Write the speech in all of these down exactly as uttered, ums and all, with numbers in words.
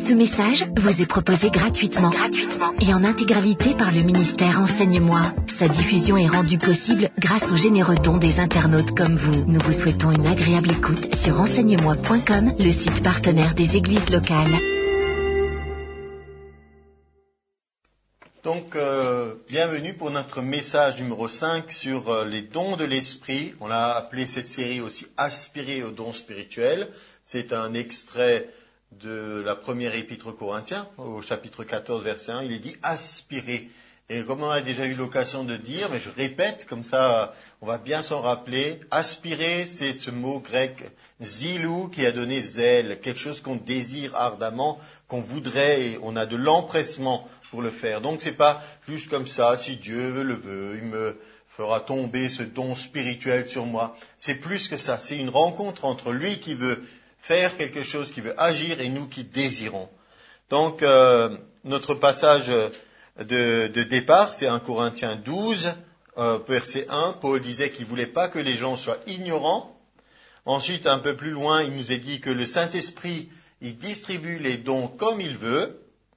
Ce message vous est proposé gratuitement, gratuitement et en intégralité par le ministère Enseigne-moi. Sa diffusion est rendue possible grâce aux généreux dons des internautes comme vous. Nous vous souhaitons une agréable écoute sur enseigne moi point com, le site partenaire des églises locales. Donc, euh, bienvenue pour notre message numéro cinq sur euh, les dons de l'esprit. On a appelé cette série aussi « Aspirer aux dons spirituels ». C'est un extrait de la première épître aux Corinthiens, au chapitre quatorze, verset un. Il est dit « Aspirer ». Et comme on a déjà eu l'occasion de dire, mais je répète, comme ça on va bien s'en rappeler, « Aspirer », c'est ce mot grec « zilou » qui a donné « zèle », quelque chose qu'on désire ardemment, qu'on voudrait, et on a de l'empressement pour le faire. Donc c'est pas juste comme ça, si Dieu le veut, il me fera tomber ce don spirituel sur moi. C'est plus que ça, c'est une rencontre entre lui qui veut faire quelque chose, qui veut agir, et nous qui désirons. Donc euh, notre passage de, de départ, c'est un Corinthiens douze, euh, verset un. Paul disait qu'il voulait pas que les gens soient ignorants. Ensuite, un peu plus loin, il nous est dit que le Saint-Esprit, il distribue les dons comme il veut.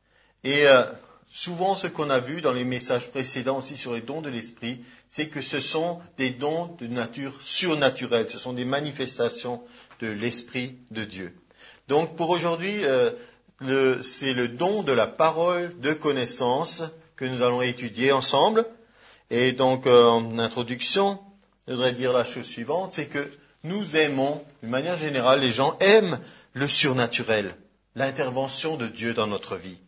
Et euh, souvent, ce qu'on a vu dans les messages précédents aussi sur les dons de l'esprit, c'est que ce sont des dons de nature surnaturelle. Ce sont des manifestations de l'esprit de Dieu. Donc, pour aujourd'hui, euh, le, c'est le don de la parole de connaissance que nous allons étudier ensemble. Et donc, euh, en introduction, je voudrais dire la chose suivante, c'est que nous aimons, d'une manière générale, les gens aiment le surnaturel, l'intervention de Dieu dans notre vie.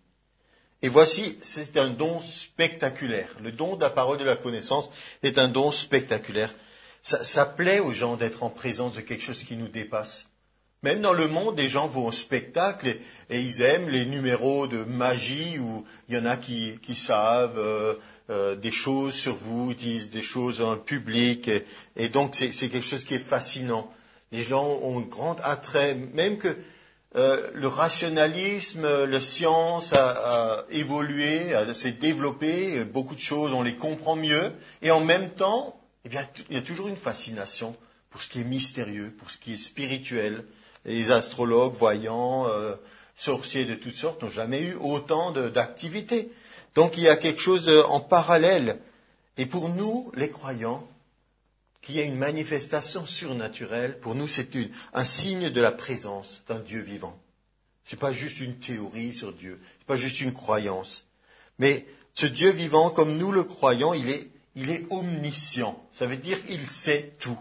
Et voici, c'est un don spectaculaire. Le don de la parole de la connaissance est un don spectaculaire. Ça, ça plaît aux gens d'être en présence de quelque chose qui nous dépasse. Même dans le monde, les gens vont au spectacle et, et ils aiment les numéros de magie où il y en a qui, qui savent euh, euh, des choses sur vous, disent des choses dans le public. Et, et donc, c'est, c'est quelque chose qui est fascinant. Les gens ont un grand attrait, même que Euh, le rationalisme, la science a, a évolué, a, s'est développé, beaucoup de choses, on les comprend mieux, et en même temps, eh bien, il y a toujours une fascination pour ce qui est mystérieux, pour ce qui est spirituel. Les astrologues, voyants, euh, sorciers de toutes sortes n'ont jamais eu autant de, d'activité. Donc il y a quelque chose de, en parallèle. Et pour nous, les croyants, qu'il y ait une manifestation surnaturelle, pour nous, c'est une, un signe de la présence d'un Dieu vivant. Ce n'est pas juste une théorie sur Dieu, ce n'est pas juste une croyance. Mais ce Dieu vivant, comme nous le croyons, il est, il est omniscient. Ça veut dire qu'il sait tout.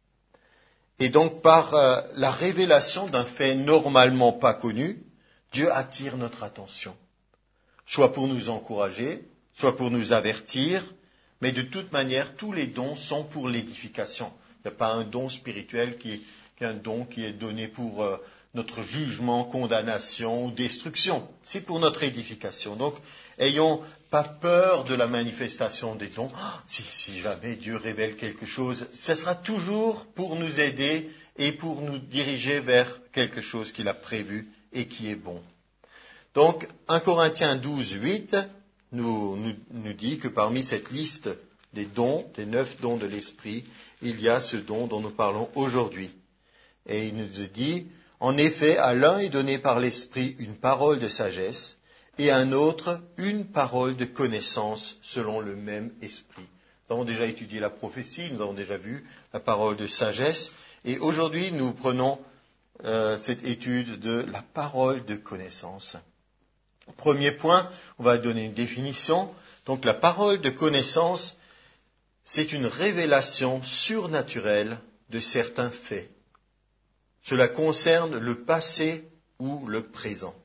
Et donc, par euh, la révélation d'un fait normalement pas connu, Dieu attire notre attention. Soit pour nous encourager, soit pour nous avertir. Mais de toute manière, tous les dons sont pour l'édification. Il n'y a pas un don spirituel qui est, qui est un don qui est donné pour euh, notre jugement, condamnation ou destruction. C'est pour notre édification. Donc, ayons pas peur de la manifestation des dons. Oh, si, si jamais Dieu révèle quelque chose, ce sera toujours pour nous aider et pour nous diriger vers quelque chose qu'il a prévu et qui est bon. Donc, un Corinthiens douze, huit... Nous, nous, nous dit que parmi cette liste des dons, des neuf dons de l'esprit, il y a ce don dont nous parlons aujourd'hui. Et il nous dit, en effet, à l'un est donné par l'esprit une parole de sagesse, et à un autre une parole de connaissance selon le même esprit. Nous avons déjà étudié la prophétie, nous avons déjà vu la parole de sagesse, et aujourd'hui nous prenons euh, cette étude de la parole de connaissance. Premier point, on va donner une définition. Donc la parole de connaissance, c'est une révélation surnaturelle de certains faits. Cela concerne le passé ou le présent.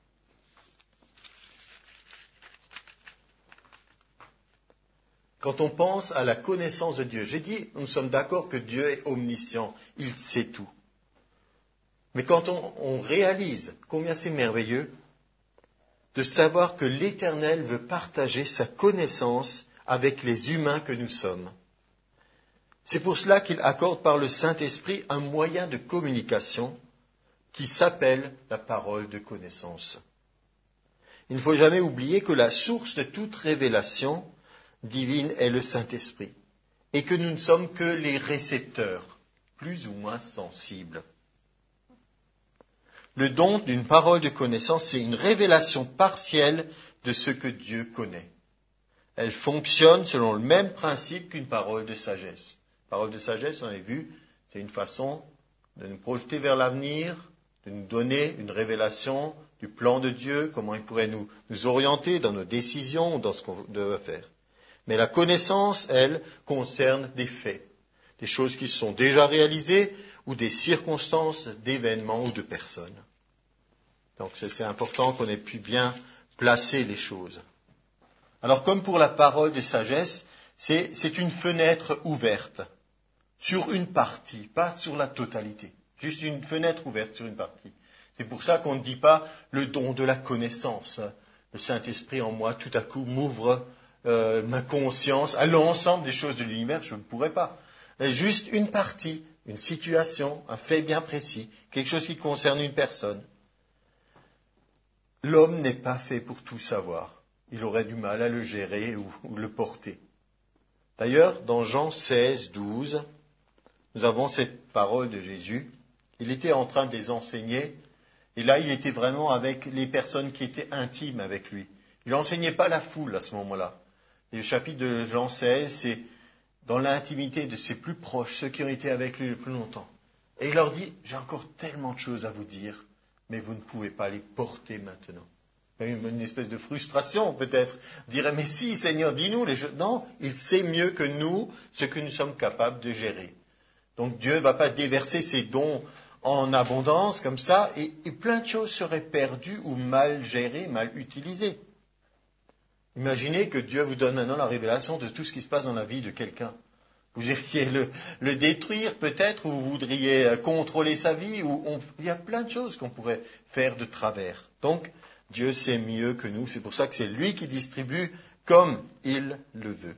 Quand on pense à la connaissance de Dieu, j'ai dit, nous sommes d'accord que Dieu est omniscient, il sait tout. Mais quand on, on réalise combien c'est merveilleux, de savoir que l'Éternel veut partager sa connaissance avec les humains que nous sommes. C'est pour cela qu'il accorde par le Saint-Esprit un moyen de communication qui s'appelle la parole de connaissance. Il ne faut jamais oublier que la source de toute révélation divine est le Saint-Esprit et que nous ne sommes que les récepteurs, plus ou moins sensibles. Le don d'une parole de connaissance, c'est une révélation partielle de ce que Dieu connaît. Elle fonctionne selon le même principe qu'une parole de sagesse. Parole de sagesse, on a vu, c'est une façon de nous projeter vers l'avenir, de nous donner une révélation du plan de Dieu, comment il pourrait nous, nous orienter dans nos décisions, dans ce qu'on doit faire. Mais la connaissance, elle, concerne des faits, des choses qui sont déjà réalisées ou des circonstances d'événements ou de personnes. Donc c'est, c'est important qu'on ait pu bien placer les choses. Alors comme pour la parole de sagesse, c'est, c'est une fenêtre ouverte sur une partie, pas sur la totalité. Juste une fenêtre ouverte sur une partie. C'est pour ça qu'on ne dit pas le don de la connaissance. Le Saint-Esprit en moi, tout à coup, m'ouvre euh, ma conscience à l'ensemble des choses de l'univers. Je ne pourrais pas. Mais juste une partie, une situation, un fait bien précis, quelque chose qui concerne une personne. L'homme n'est pas fait pour tout savoir. Il aurait du mal à le gérer ou, ou le porter. D'ailleurs, dans Jean seize, douze, nous avons cette parole de Jésus. Il était en train de les enseigner, et là, il était vraiment avec les personnes qui étaient intimes avec lui. Il n'enseignait pas la foule à ce moment-là. Et le chapitre de Jean seize, c'est dans l'intimité de ses plus proches, ceux qui ont été avec lui le plus longtemps. Et il leur dit, j'ai encore tellement de choses à vous dire, mais vous ne pouvez pas les porter maintenant. Une, une espèce de frustration peut-être. Il dirait, mais si, Seigneur, dis-nous les choses. Non, il sait mieux que nous ce que nous sommes capables de gérer. Donc Dieu ne va pas déverser ses dons en abondance comme ça, et, et plein de choses seraient perdues ou mal gérées, mal utilisées. Imaginez que Dieu vous donne maintenant la révélation de tout ce qui se passe dans la vie de quelqu'un. Vous iriez le, le détruire peut-être, ou vous voudriez contrôler sa vie, ou on, il y a plein de choses qu'on pourrait faire de travers. Donc, Dieu sait mieux que nous, c'est pour ça que c'est lui qui distribue comme il le veut.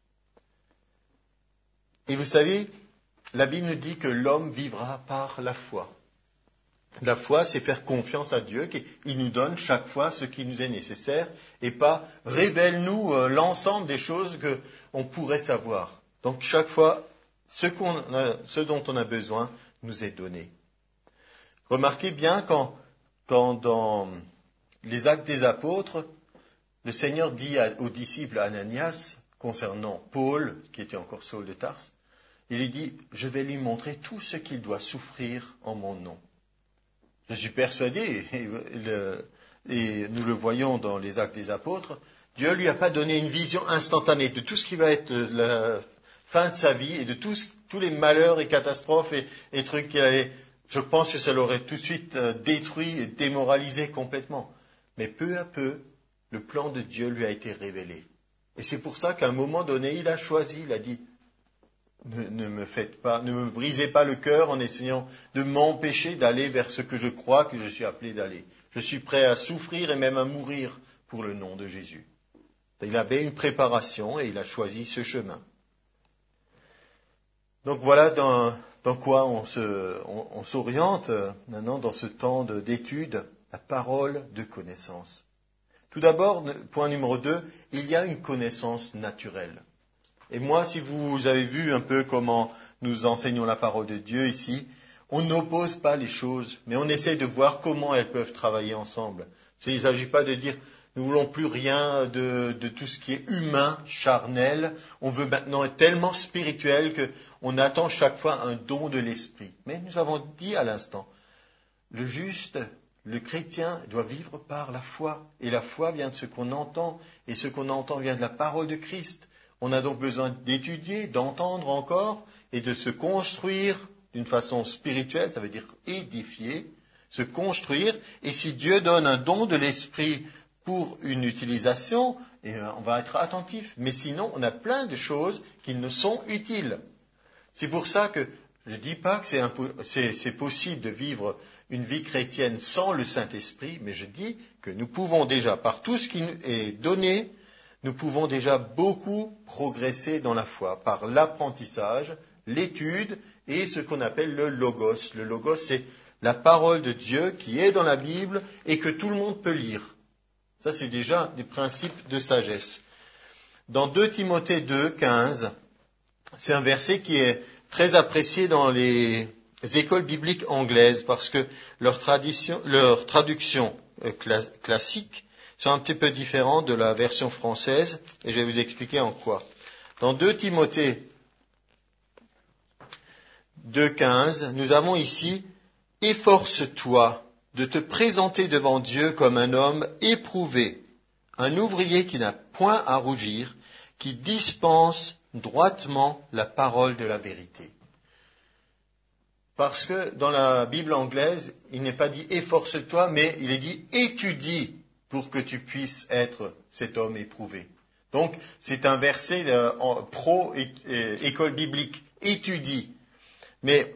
Et vous savez, la Bible nous dit que l'homme vivra par la foi. La foi, c'est faire confiance à Dieu, qu'il nous donne chaque fois ce qui nous est nécessaire, et pas révèle-nous l'ensemble des choses qu'on pourrait savoir. Donc chaque fois, ce, qu'on a, ce dont on a besoin nous est donné. Remarquez bien quand, quand dans les Actes des Apôtres, le Seigneur dit à, aux disciples Ananias, concernant Paul, qui était encore Saul de Tarse, il lui dit, je vais lui montrer tout ce qu'il doit souffrir en mon nom. Je suis persuadé, et, le, et nous le voyons dans les Actes des Apôtres, Dieu lui a pas donné une vision instantanée de tout ce qui va être la fin de sa vie et de tous, tous les malheurs et catastrophes et, et trucs qu'il allait. Je pense que ça l'aurait tout de suite détruit et démoralisé complètement. Mais peu à peu, le plan de Dieu lui a été révélé. Et c'est pour ça qu'à un moment donné, il a choisi, il a dit, ne, ne me faites pas, ne me brisez pas le cœur en essayant de m'empêcher d'aller vers ce que je crois que je suis appelé d'aller. Je suis prêt à souffrir et même à mourir pour le nom de Jésus. Il avait une préparation et il a choisi ce chemin. Donc voilà dans, dans quoi on, se, on, on s'oriente maintenant dans ce temps de, d'étude, la parole de connaissance. Tout d'abord, point numéro deux, il y a une connaissance naturelle. Et moi, si vous avez vu un peu comment nous enseignons la parole de Dieu ici, on n'oppose pas les choses, mais on essaie de voir comment elles peuvent travailler ensemble. Il ne s'agit pas de dire, nous ne voulons plus rien de, de tout ce qui est humain, charnel. On veut maintenant être tellement spirituel qu'on attend chaque fois un don de l'esprit. Mais nous avons dit à l'instant, le juste, le chrétien doit vivre par la foi. Et la foi vient de ce qu'on entend, et ce qu'on entend vient de la parole de Christ. On a donc besoin d'étudier, d'entendre encore, et de se construire d'une façon spirituelle, ça veut dire édifier, se construire. Et si Dieu donne un don de l'esprit pour une utilisation, et on va être attentif. Mais sinon, on a plein de choses qui nous sont utiles. C'est pour ça que je ne dis pas que c'est, impo- c'est, c'est possible de vivre une vie chrétienne sans le Saint-Esprit, mais je dis que nous pouvons déjà, par tout ce qui nous est donné, nous pouvons déjà beaucoup progresser dans la foi, par l'apprentissage, l'étude et ce qu'on appelle le logos. Le logos, c'est la parole de Dieu qui est dans la Bible et que tout le monde peut lire. Ça, c'est déjà des principes de sagesse. Dans deux Timothée deux, quinze, c'est un verset qui est très apprécié dans les écoles bibliques anglaises parce que leurs traditions, leurs traductions euh, cla- classiques sont un petit peu différentes de la version française et je vais vous expliquer en quoi. Dans deux Timothée deux quinze, nous avons ici « Efforce-toi de te présenter devant Dieu comme un homme éprouvé, un ouvrier qui n'a point à rougir, qui dispense droitement la parole de la vérité. » Parce que dans la Bible anglaise, il n'est pas dit « efforce-toi », mais il est dit « étudie pour que tu puisses être cet homme éprouvé ». Donc, c'est un verset euh, en pro-école biblique, « étudie ». Mais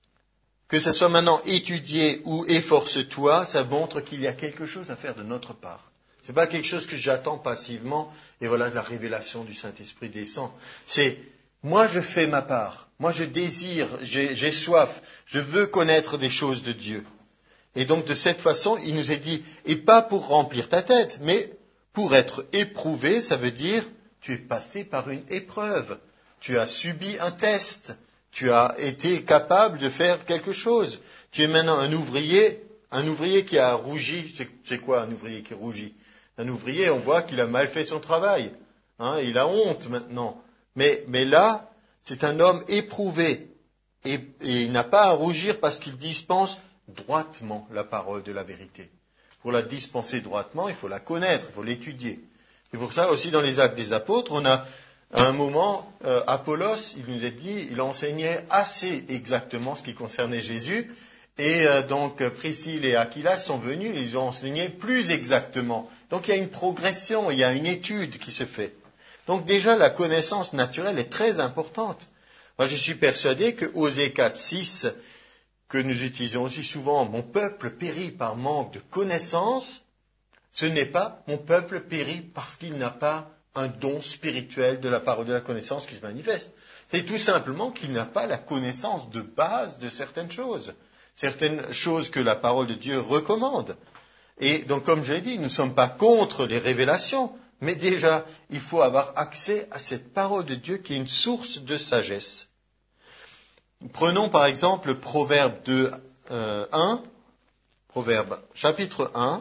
que ce soit maintenant étudier ou efforce-toi, ça montre qu'il y a quelque chose à faire de notre part. Ce n'est pas quelque chose que j'attends passivement et voilà la révélation du Saint-Esprit descend. C'est moi je fais ma part, moi je désire, j'ai, j'ai soif, je veux connaître des choses de Dieu. Et donc de cette façon, il nous est dit, et pas pour remplir ta tête, mais pour être éprouvé, ça veut dire tu es passé par une épreuve, tu as subi un test. Tu as été capable de faire quelque chose. Tu es maintenant un ouvrier, un ouvrier qui a rougi. C'est, c'est quoi un ouvrier qui rougit? Un ouvrier, on voit qu'il a mal fait son travail. Hein, il a honte maintenant. Mais, mais là, c'est un homme éprouvé. Et, et il n'a pas à rougir parce qu'il dispense droitement la parole de la vérité. Pour la dispenser droitement, il faut la connaître, il faut l'étudier. C'est pour ça aussi dans les Actes des Apôtres, on a à un moment, euh, Apollos, il nous a dit, il enseignait assez exactement ce qui concernait Jésus, et euh, donc Priscille et Aquila sont venus, ils ont enseigné plus exactement. Donc il y a une progression, il y a une étude qui se fait. Donc déjà la connaissance naturelle est très importante. Moi je suis persuadé que Osée quatre six, que nous utilisons aussi souvent, mon peuple périt par manque de connaissance, ce n'est pas mon peuple périt parce qu'il n'a pas un don spirituel de la parole de la connaissance qui se manifeste. C'est tout simplement qu'il n'a pas la connaissance de base de certaines choses, certaines choses que la parole de Dieu recommande. Et donc, comme je l'ai dit, nous ne sommes pas contre les révélations, mais déjà, il faut avoir accès à cette parole de Dieu qui est une source de sagesse. Prenons par exemple le Proverbe deux, euh, un, Proverbe chapitre un,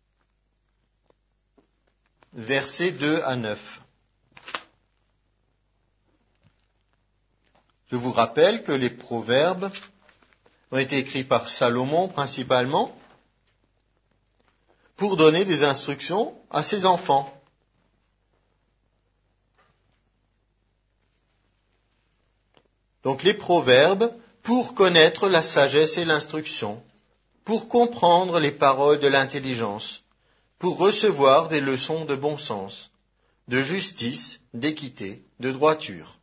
versets deux à neuf. Je vous rappelle que les proverbes ont été écrits par Salomon principalement pour donner des instructions à ses enfants. Donc les proverbes pour connaître la sagesse et l'instruction, pour comprendre les paroles de l'intelligence, pour recevoir des leçons de bon sens, de justice, d'équité, de droiture,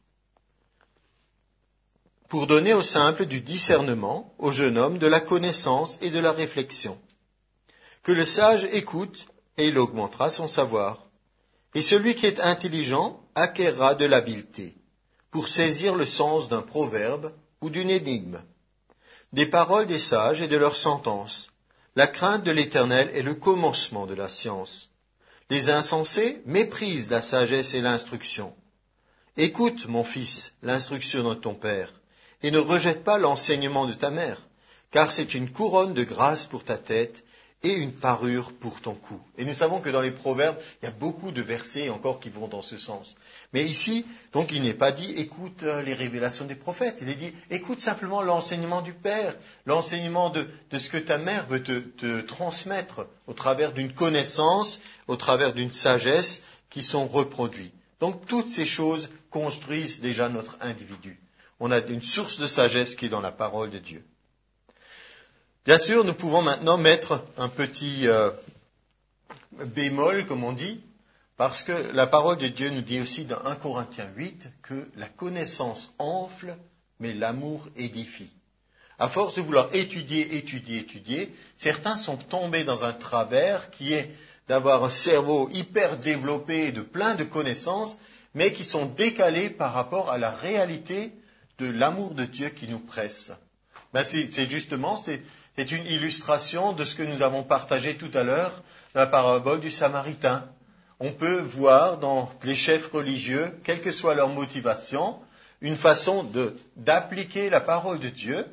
pour donner aux simples du discernement, au jeune homme de la connaissance et de la réflexion. Que le sage écoute et il augmentera son savoir, et celui qui est intelligent acquerra de l'habileté, pour saisir le sens d'un proverbe ou d'une énigme, des paroles des sages et de leurs sentences. La crainte de l'Éternel est le commencement de la science. Les insensés méprisent la sagesse et l'instruction. Écoute, mon fils, l'instruction de ton père, et ne rejette pas l'enseignement de ta mère, car c'est une couronne de grâce pour ta tête et une parure pour ton cou. Et nous savons que dans les proverbes, il y a beaucoup de versets encore qui vont dans ce sens. Mais ici, donc, il n'est pas dit « écoute les révélations des prophètes ». Il est dit « écoute simplement l'enseignement du Père, l'enseignement de, de ce que ta mère veut te, te transmettre au travers d'une connaissance, au travers d'une sagesse qui sont reproduits. » Donc, toutes ces choses construisent déjà notre individu. On a une source de sagesse qui est dans la parole de Dieu. Bien sûr, nous pouvons maintenant mettre un petit euh, bémol, comme on dit, parce que la parole de Dieu nous dit aussi dans un Corinthiens huit que la connaissance enfle, mais l'amour édifie. À force de vouloir étudier, étudier, étudier, certains sont tombés dans un travers qui est d'avoir un cerveau hyper développé de plein de connaissances, mais qui sont décalés par rapport à la réalité de l'amour de Dieu qui nous presse. Ben c'est, c'est justement, c'est, c'est une illustration de ce que nous avons partagé tout à l'heure dans la parabole du Samaritain. On peut voir dans les chefs religieux, quelle que soit leur motivation, une façon de, d'appliquer la parole de Dieu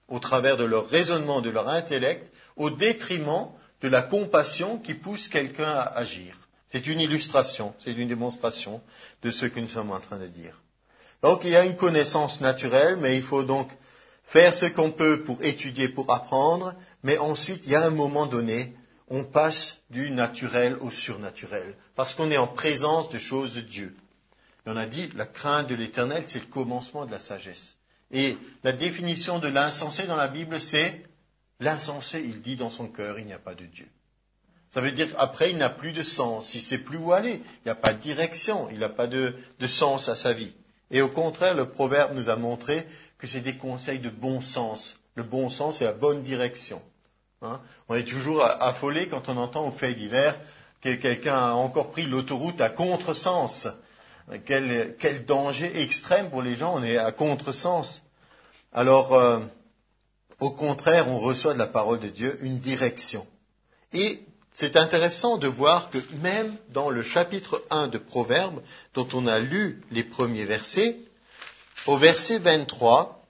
au travers de leur raisonnement, de leur intellect, au détriment de la compassion qui pousse quelqu'un à agir. C'est une illustration, c'est une démonstration de ce que nous sommes en train de dire. Donc il y a une connaissance naturelle, mais il faut donc faire ce qu'on peut pour étudier, pour apprendre, mais ensuite il y a un moment donné, on passe du naturel au surnaturel, parce qu'on est en présence de choses de Dieu. Et on a dit, la crainte de l'Éternel, c'est le commencement de la sagesse. Et la définition de l'insensé dans la Bible, c'est l'insensé, il dit dans son cœur, il n'y a pas de Dieu. Ça veut dire qu'après, il n'a plus de sens, il ne sait plus où aller, il n'y a pas de direction, il n'a pas de, de sens à sa vie. Et au contraire, le proverbe nous a montré que c'est des conseils de bon sens. Le bon sens, c'est la bonne direction. Hein? On est toujours affolé quand on entend au fait divers que quelqu'un a encore pris l'autoroute à contresens. Quel, quel danger extrême pour les gens, on est à contresens. Alors, euh, au contraire, on reçoit de la parole de Dieu une direction. Et c'est intéressant de voir que même dans le chapitre un de Proverbes, dont on a lu les premiers versets, au verset vingt-trois,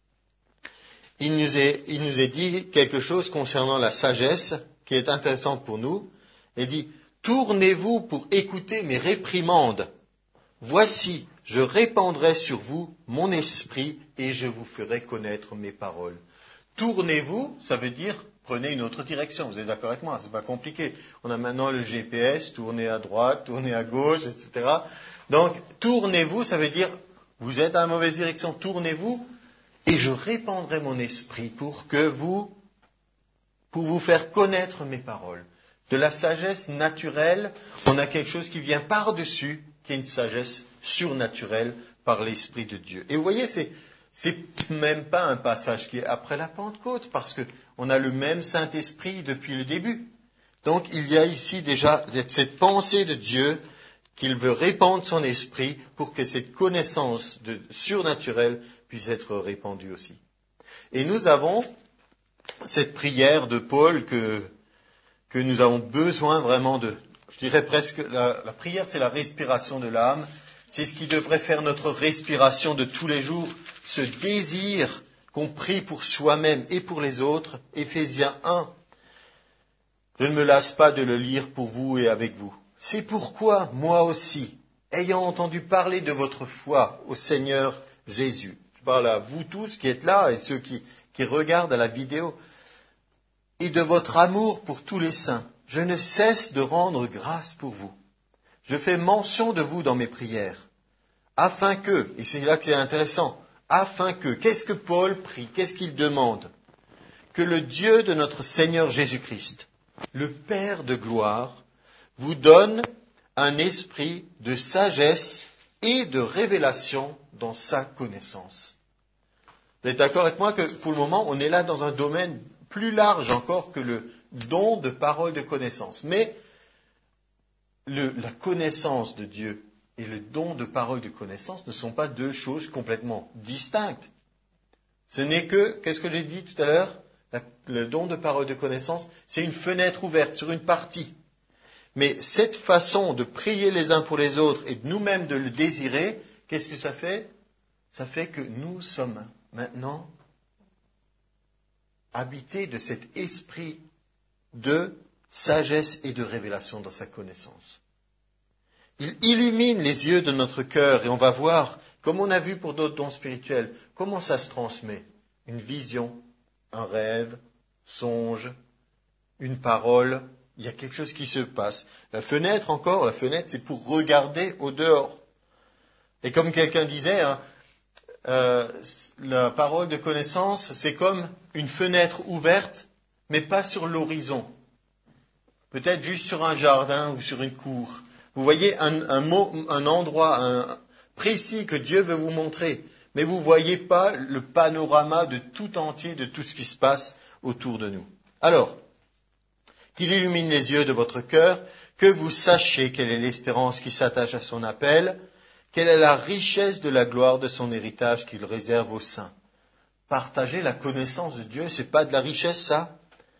il nous est, il nous est dit quelque chose concernant la sagesse qui est intéressante pour nous. Il dit, « Tournez-vous pour écouter mes réprimandes. Voici, je répandrai sur vous mon esprit et je vous ferai connaître mes paroles. » Tournez-vous, ça veut dire prenez une autre direction. Vous êtes d'accord avec moi? C'est pas compliqué. On a maintenant le G P S, tournez à droite, tournez à gauche, et cetera. Donc, tournez-vous, ça veut dire vous êtes dans la mauvaise direction. Tournez-vous et je répandrai mon esprit pour que vous, pour vous faire connaître mes paroles. De la sagesse naturelle, on a quelque chose qui vient par-dessus, qui est une sagesse surnaturelle par l'Esprit de Dieu. Et vous voyez, c'est C'est même pas un passage qui est après la Pentecôte, parce que on a le même Saint-Esprit depuis le début. Donc il y a ici déjà cette pensée de Dieu qu'il veut répandre son esprit pour que cette connaissance de surnaturelle puisse être répandue aussi. Et nous avons cette prière de Paul que, que nous avons besoin vraiment de, je dirais presque, la, la prière c'est la respiration de l'âme. C'est ce qui devrait faire notre respiration de tous les jours, ce désir qu'on prie pour soi-même et pour les autres. Éphésiens un. Je ne me lasse pas de le lire pour vous et avec vous. C'est pourquoi, moi aussi, ayant entendu parler de votre foi au Seigneur Jésus, je parle à vous tous qui êtes là et ceux qui, qui regardent à la vidéo, et de votre amour pour tous les saints, je ne cesse de rendre grâce pour vous. Je fais mention de vous dans mes prières, afin que, et c'est là que c'est intéressant, afin que, qu'est-ce que Paul prie, qu'est-ce qu'il demande? Que le Dieu de notre Seigneur Jésus-Christ, le Père de gloire, vous donne un esprit de sagesse et de révélation dans sa connaissance. Vous êtes d'accord avec moi que pour le moment, on est là dans un domaine plus large encore que le don de parole de connaissance. Mais Le, la connaissance de Dieu et le don de parole de connaissance ne sont pas deux choses complètement distinctes. Ce n'est que, qu'est-ce que j'ai dit tout à l'heure? La, le don de parole de connaissance, c'est une fenêtre ouverte sur une partie. Mais cette façon de prier les uns pour les autres et de nous-mêmes de le désirer, qu'est-ce que ça fait? Ça fait que nous sommes maintenant habités de cet esprit de sagesse et de révélation dans sa connaissance. Il illumine les yeux de notre cœur et on va voir, comme on a vu pour d'autres dons spirituels, comment ça se transmet. Une vision, un rêve, songe, une parole, il y a quelque chose qui se passe. La fenêtre encore, la fenêtre c'est pour regarder au dehors. Et comme quelqu'un disait, hein, euh, la parole de connaissance c'est comme une fenêtre ouverte, mais pas sur l'horizon. Peut-être juste sur un jardin ou sur une cour. Vous voyez un, un, mot, un endroit un, précis que Dieu veut vous montrer, mais vous ne voyez pas le panorama de tout entier, de tout ce qui se passe autour de nous. Alors, qu'il illumine les yeux de votre cœur, que vous sachiez quelle est l'espérance qui s'attache à son appel, quelle est la richesse de la gloire de son héritage qu'il réserve aux saints. Partager la connaissance de Dieu, c'est pas de la richesse, ça?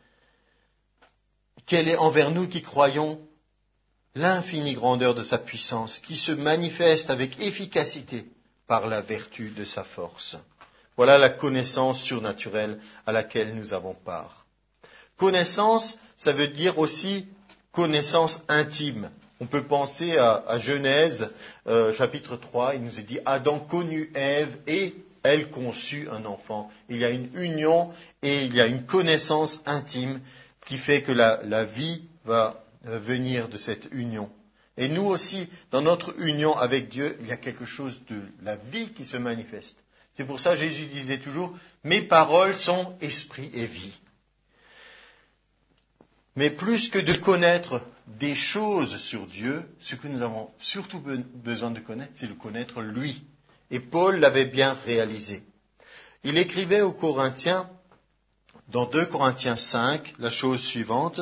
Quelle est envers nous qui croyons l'infinie grandeur de sa puissance, qui se manifeste avec efficacité par la vertu de sa force. Voilà la connaissance surnaturelle à laquelle nous avons part. Connaissance, ça veut dire aussi connaissance intime. On peut penser à, à Genèse, euh, chapitre trois, il nous est dit « Adam connut Ève et elle conçut un enfant ». Il y a une union et il y a une connaissance intime qui fait que la, la vie va venir de cette union. Et nous aussi, dans notre union avec Dieu, il y a quelque chose de la vie qui se manifeste. C'est pour ça que Jésus disait toujours « Mes paroles sont esprit et vie ». Mais plus que de connaître des choses sur Dieu, ce que nous avons surtout besoin de connaître, c'est de connaître lui. Et Paul l'avait bien réalisé. Il écrivait aux Corinthiens, dans deux Corinthiens cinq, la chose suivante.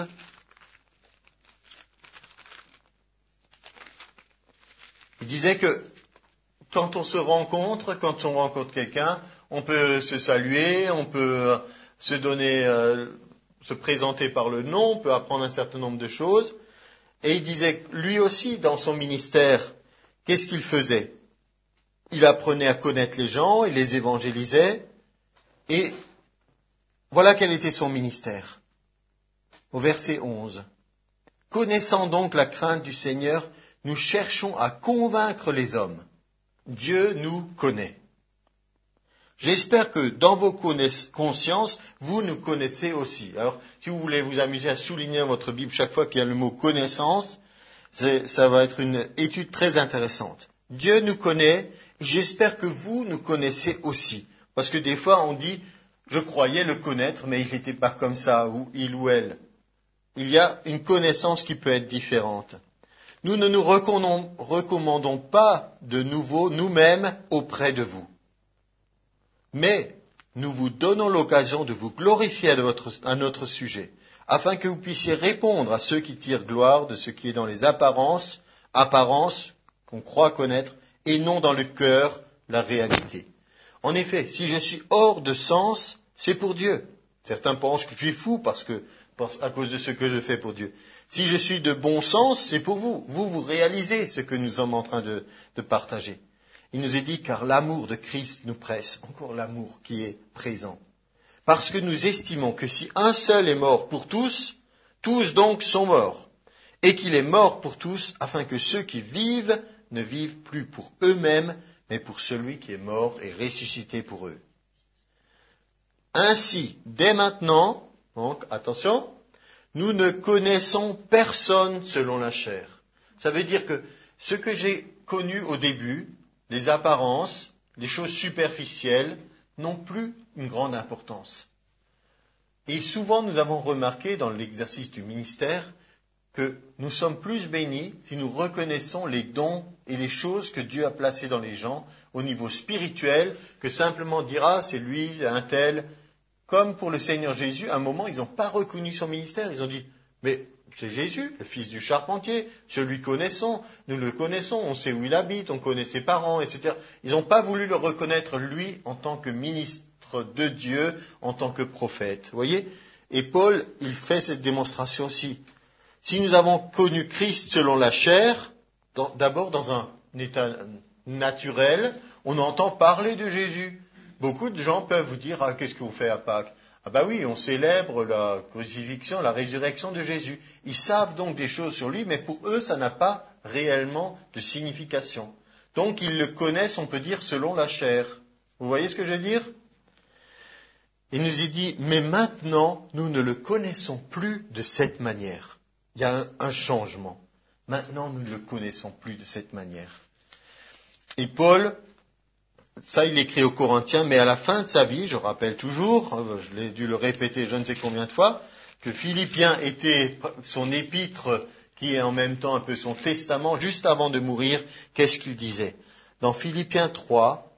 Il disait que quand on se rencontre, quand on rencontre quelqu'un, on peut se saluer, on peut se donner, euh, se présenter par le nom, on peut apprendre un certain nombre de choses. Et il disait, lui aussi, dans son ministère, qu'est-ce qu'il faisait? Il apprenait à connaître les gens, il les évangélisait, et voilà quel était son ministère. Au verset onze. Connaissant donc la crainte du Seigneur, nous cherchons à convaincre les hommes. Dieu nous connaît. J'espère que dans vos consciences, vous nous connaissez aussi. Alors, si vous voulez vous amuser à souligner dans votre Bible chaque fois qu'il y a le mot connaissance, ça va être une étude très intéressante. Dieu nous connaît, et j'espère que vous nous connaissez aussi. Parce que des fois, on dit, je croyais le connaître, mais il n'était pas comme ça, ou il ou elle. Il y a une connaissance qui peut être différente. Nous ne nous recommandons pas de nouveau nous-mêmes auprès de vous. Mais nous vous donnons l'occasion de vous glorifier à, votre, à notre sujet, afin que vous puissiez répondre à ceux qui tirent gloire de ce qui est dans les apparences, apparences qu'on croit connaître, et non dans le cœur, la réalité. En effet, si je suis hors de sens, c'est pour Dieu. Certains pensent que je suis fou parce que, à cause de ce que je fais pour Dieu. Si je suis de bon sens, c'est pour vous. Vous, vous réalisez ce que nous sommes en train de, de partager. Il nous est dit, car l'amour de Christ nous presse, encore l'amour qui est présent. Parce que nous estimons que si un seul est mort pour tous, tous donc sont morts. Et qu'il est mort pour tous, afin que ceux qui vivent ne vivent plus pour eux-mêmes, mais pour celui qui est mort et ressuscité pour eux. Ainsi, dès maintenant, donc attention, nous ne connaissons personne selon la chair. Ça veut dire que ce que j'ai connu au début, les apparences, les choses superficielles, n'ont plus une grande importance. Et souvent, nous avons remarqué dans l'exercice du ministère que nous sommes plus bénis si nous reconnaissons les dons et les choses que Dieu a placées dans les gens au niveau spirituel, que simplement dire « Ah, c'est lui, un tel ». Comme pour le Seigneur Jésus, à un moment, ils n'ont pas reconnu son ministère. Ils ont dit « Mais c'est Jésus, le fils du charpentier, je lui connaissons, nous le connaissons, on sait où il habite, on connaît ses parents, et cetera » Ils n'ont pas voulu le reconnaître, lui, en tant que ministre de Dieu, en tant que prophète. Vous voyez ? Et Paul, il fait cette démonstration aussi. Si nous avons connu Christ selon la chair, dans, d'abord dans un état naturel, on entend parler de Jésus. Beaucoup de gens peuvent vous dire, ah, qu'est-ce que vous faites à Pâques? Ah ben oui, on célèbre la crucifixion, la résurrection de Jésus. Ils savent donc des choses sur lui, mais pour eux, ça n'a pas réellement de signification. Donc, ils le connaissent, on peut dire, selon la chair. Vous voyez ce que je veux dire? Il nous est dit, mais maintenant, nous ne le connaissons plus de cette manière. Il y a un, un changement. Maintenant, nous ne le connaissons plus de cette manière. Et Paul, ça il écrit aux Corinthiens, mais à la fin de sa vie, je rappelle toujours, je l'ai dû le répéter je ne sais combien de fois, que Philippiens était son épître qui est en même temps un peu son testament, juste avant de mourir, qu'est-ce qu'il disait? Dans Philippiens trois,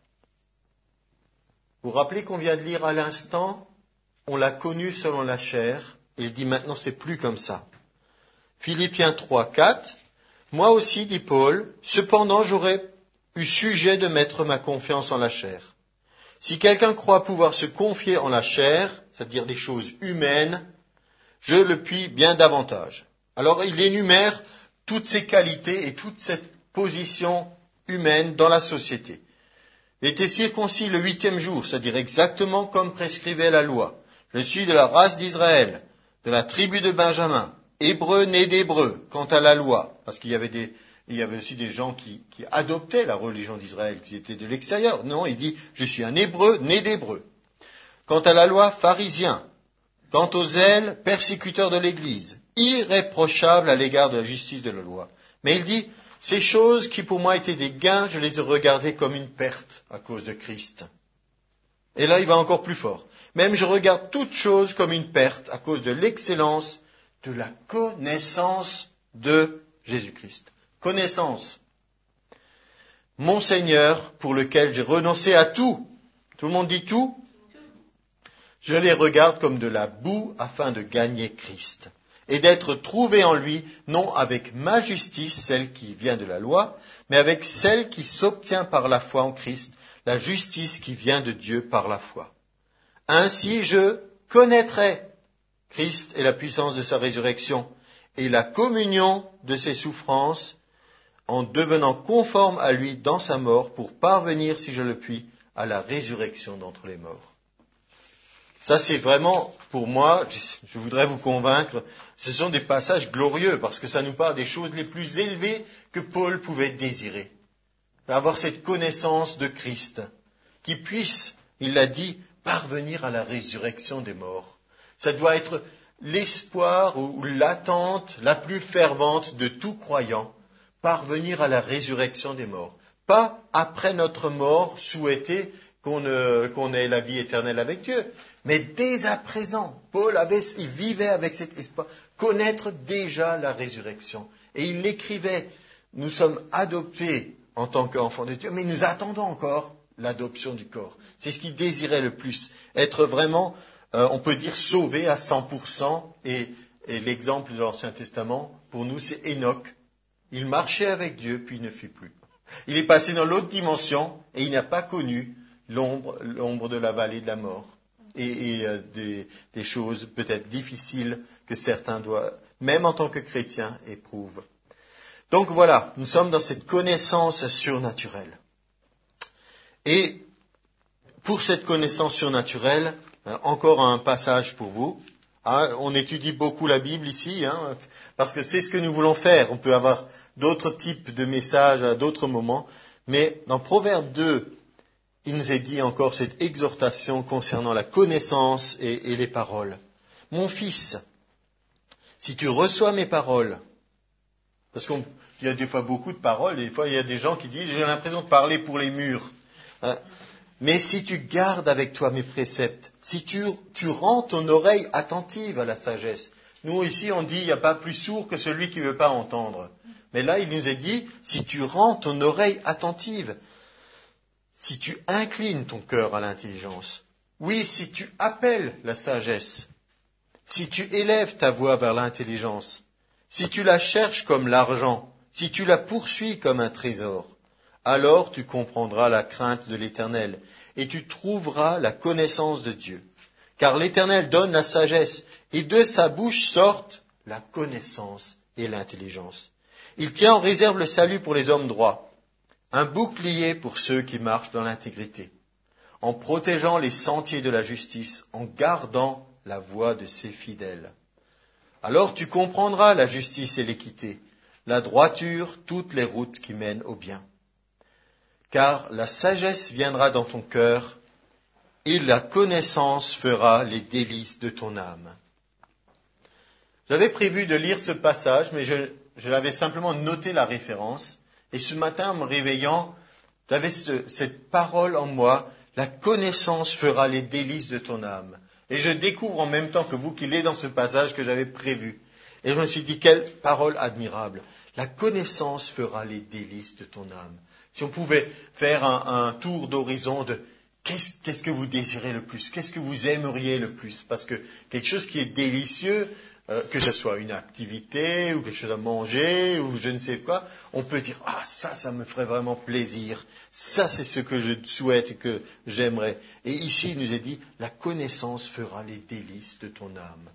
vous vous rappelez qu'on vient de lire à l'instant, on l'a connu selon la chair, et il dit maintenant c'est plus comme ça. Philippiens trois, quatre, moi aussi, dit Paul, cependant j'aurais eu sujet de mettre ma confiance en la chair. Si quelqu'un croit pouvoir se confier en la chair, c'est-à-dire les choses humaines, je le puis bien davantage. Alors il énumère toutes ces qualités et toute cette position humaine dans la société. était circoncis le huitième jour, c'est-à-dire exactement comme prescrivait la loi. Je suis de la race d'Israël, de la tribu de Benjamin, hébreu né d'hébreu, quant à la loi, parce qu'il y avait des, il y avait aussi des gens qui, qui adoptaient la religion d'Israël, qui étaient de l'extérieur. Non, il dit, je suis un hébreu né d'hébreu. Quant à la loi, pharisien. Quant au zèle, persécuteur de l'Église, irréprochable à l'égard de la justice de la loi. Mais il dit, ces choses qui pour moi étaient des gains, je les ai regardées comme une perte à cause de Christ. Et là, il va encore plus fort. Même je regarde toutes choses comme une perte à cause de l'excellence de la connaissance de Jésus-Christ. Connaissance. Mon Seigneur, pour lequel j'ai renoncé à tout. Tout le monde dit tout? Je les regarde comme de la boue afin de gagner Christ et d'être trouvé en lui, non avec ma justice, celle qui vient de la loi, mais avec celle qui s'obtient par la foi en Christ, la justice qui vient de Dieu par la foi. Ainsi je connaîtrai Christ et la puissance de sa résurrection et la communion de ses souffrances en devenant conforme à lui dans sa mort pour parvenir, si je le puis, à la résurrection d'entre les morts. Ça, c'est vraiment, pour moi, je voudrais vous convaincre, ce sont des passages glorieux parce que ça nous parle des choses les plus élevées que Paul pouvait désirer. Avoir cette connaissance de Christ qui puisse, il l'a dit, parvenir à la résurrection des morts. Ça doit être l'espoir ou l'attente la plus fervente de tout croyant, parvenir à la résurrection des morts. Pas après notre mort souhaiter qu'on, euh, qu'on ait la vie éternelle avec Dieu, mais dès à présent. Paul avait, il vivait avec cet espoir, connaître déjà la résurrection. Et il l'écrivait, nous sommes adoptés en tant qu'enfants de Dieu, mais nous attendons encore l'adoption du corps. C'est ce qu'il désirait le plus, être vraiment, euh, on peut dire, sauvé à cent pour cent. Et, et l'exemple de l'Ancien Testament, pour nous, c'est Enoch. Il marchait avec Dieu, puis il ne fut plus. Il est passé dans l'autre dimension, et il n'a pas connu l'ombre, l'ombre de la vallée de la mort. Et, et euh, des, des choses peut-être difficiles que certains doivent, même en tant que chrétiens, éprouvent. Donc voilà, nous sommes dans cette connaissance surnaturelle. Et pour cette connaissance surnaturelle, hein, encore un passage pour vous. Hein, on étudie beaucoup la Bible ici, hein, parce que c'est ce que nous voulons faire. On peut avoir d'autres types de messages à d'autres moments, mais dans Proverbe deux, il nous est dit encore cette exhortation concernant la connaissance et, et les paroles. Mon fils, si tu reçois mes paroles, parce qu'il y a des fois beaucoup de paroles, des fois il y a des gens qui disent, j'ai l'impression de parler pour les murs. Hein, mais si tu gardes avec toi mes préceptes, si tu, tu rends ton oreille attentive à la sagesse. Nous ici on dit, il n'y a pas plus sourd que celui qui ne veut pas entendre. Mais là il nous est dit, si tu rends ton oreille attentive, si tu inclines ton cœur à l'intelligence, oui, si tu appelles la sagesse, si tu élèves ta voix vers l'intelligence, si tu la cherches comme l'argent, si tu la poursuis comme un trésor, alors tu comprendras la crainte de l'Éternel et tu trouveras la connaissance de Dieu. Car l'Éternel donne la sagesse et de sa bouche sortent la connaissance et l'intelligence. Il tient en réserve le salut pour les hommes droits, un bouclier pour ceux qui marchent dans l'intégrité, en protégeant les sentiers de la justice, en gardant la voie de ses fidèles. Alors tu comprendras la justice et l'équité, la droiture, toutes les routes qui mènent au bien. Car la sagesse viendra dans ton cœur, et la connaissance fera les délices de ton âme. J'avais prévu de lire ce passage, mais je, je l'avais simplement noté la référence. Et ce matin, en me réveillant, j'avais ce, cette parole en moi, la connaissance fera les délices de ton âme. Et je découvre en même temps que vous qu'il est dans ce passage que j'avais prévu. Et je me suis dit, quelle parole admirable. La connaissance fera les délices de ton âme. Si on pouvait faire un, un tour d'horizon de qu'est-ce, qu'est-ce que vous désirez le plus, qu'est-ce que vous aimeriez le plus, parce que quelque chose qui est délicieux, euh, que ce soit une activité ou quelque chose à manger ou je ne sais quoi, on peut dire ah ça, ça me ferait vraiment plaisir, ça c'est ce que je souhaite et que j'aimerais. Et ici il nous est dit la connaissance fera les délices de ton âme.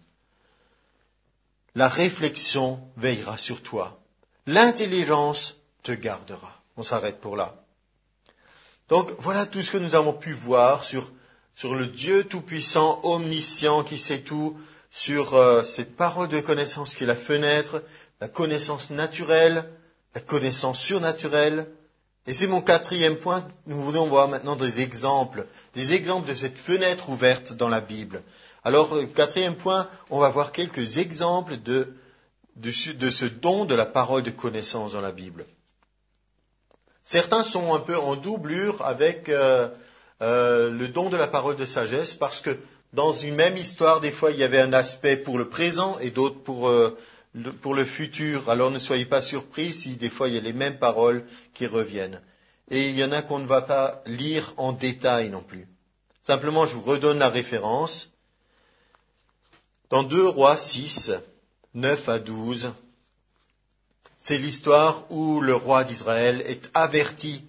La réflexion veillera sur toi, l'intelligence te gardera. On s'arrête pour là. Donc voilà tout ce que nous avons pu voir sur, sur le Dieu tout-puissant, omniscient, qui sait tout, sur euh, cette parole de connaissance qui est la fenêtre, la connaissance naturelle, la connaissance surnaturelle. Et c'est mon quatrième point. Nous voulons voir maintenant des exemples, des exemples de cette fenêtre ouverte dans la Bible. Alors, le quatrième point, on va voir quelques exemples de, de, de ce don de la parole de connaissance dans la Bible. Certains sont un peu en doublure avec euh, euh, le don de la parole de sagesse, parce que dans une même histoire, des fois, il y avait un aspect pour le présent et d'autres pour, euh, le, pour le futur. Alors ne soyez pas surpris si des fois il y a les mêmes paroles qui reviennent. Et il y en a qu'on ne va pas lire en détail non plus. Simplement, je vous redonne la référence. Dans deux Rois six, neuf à douze, c'est l'histoire où le roi d'Israël est averti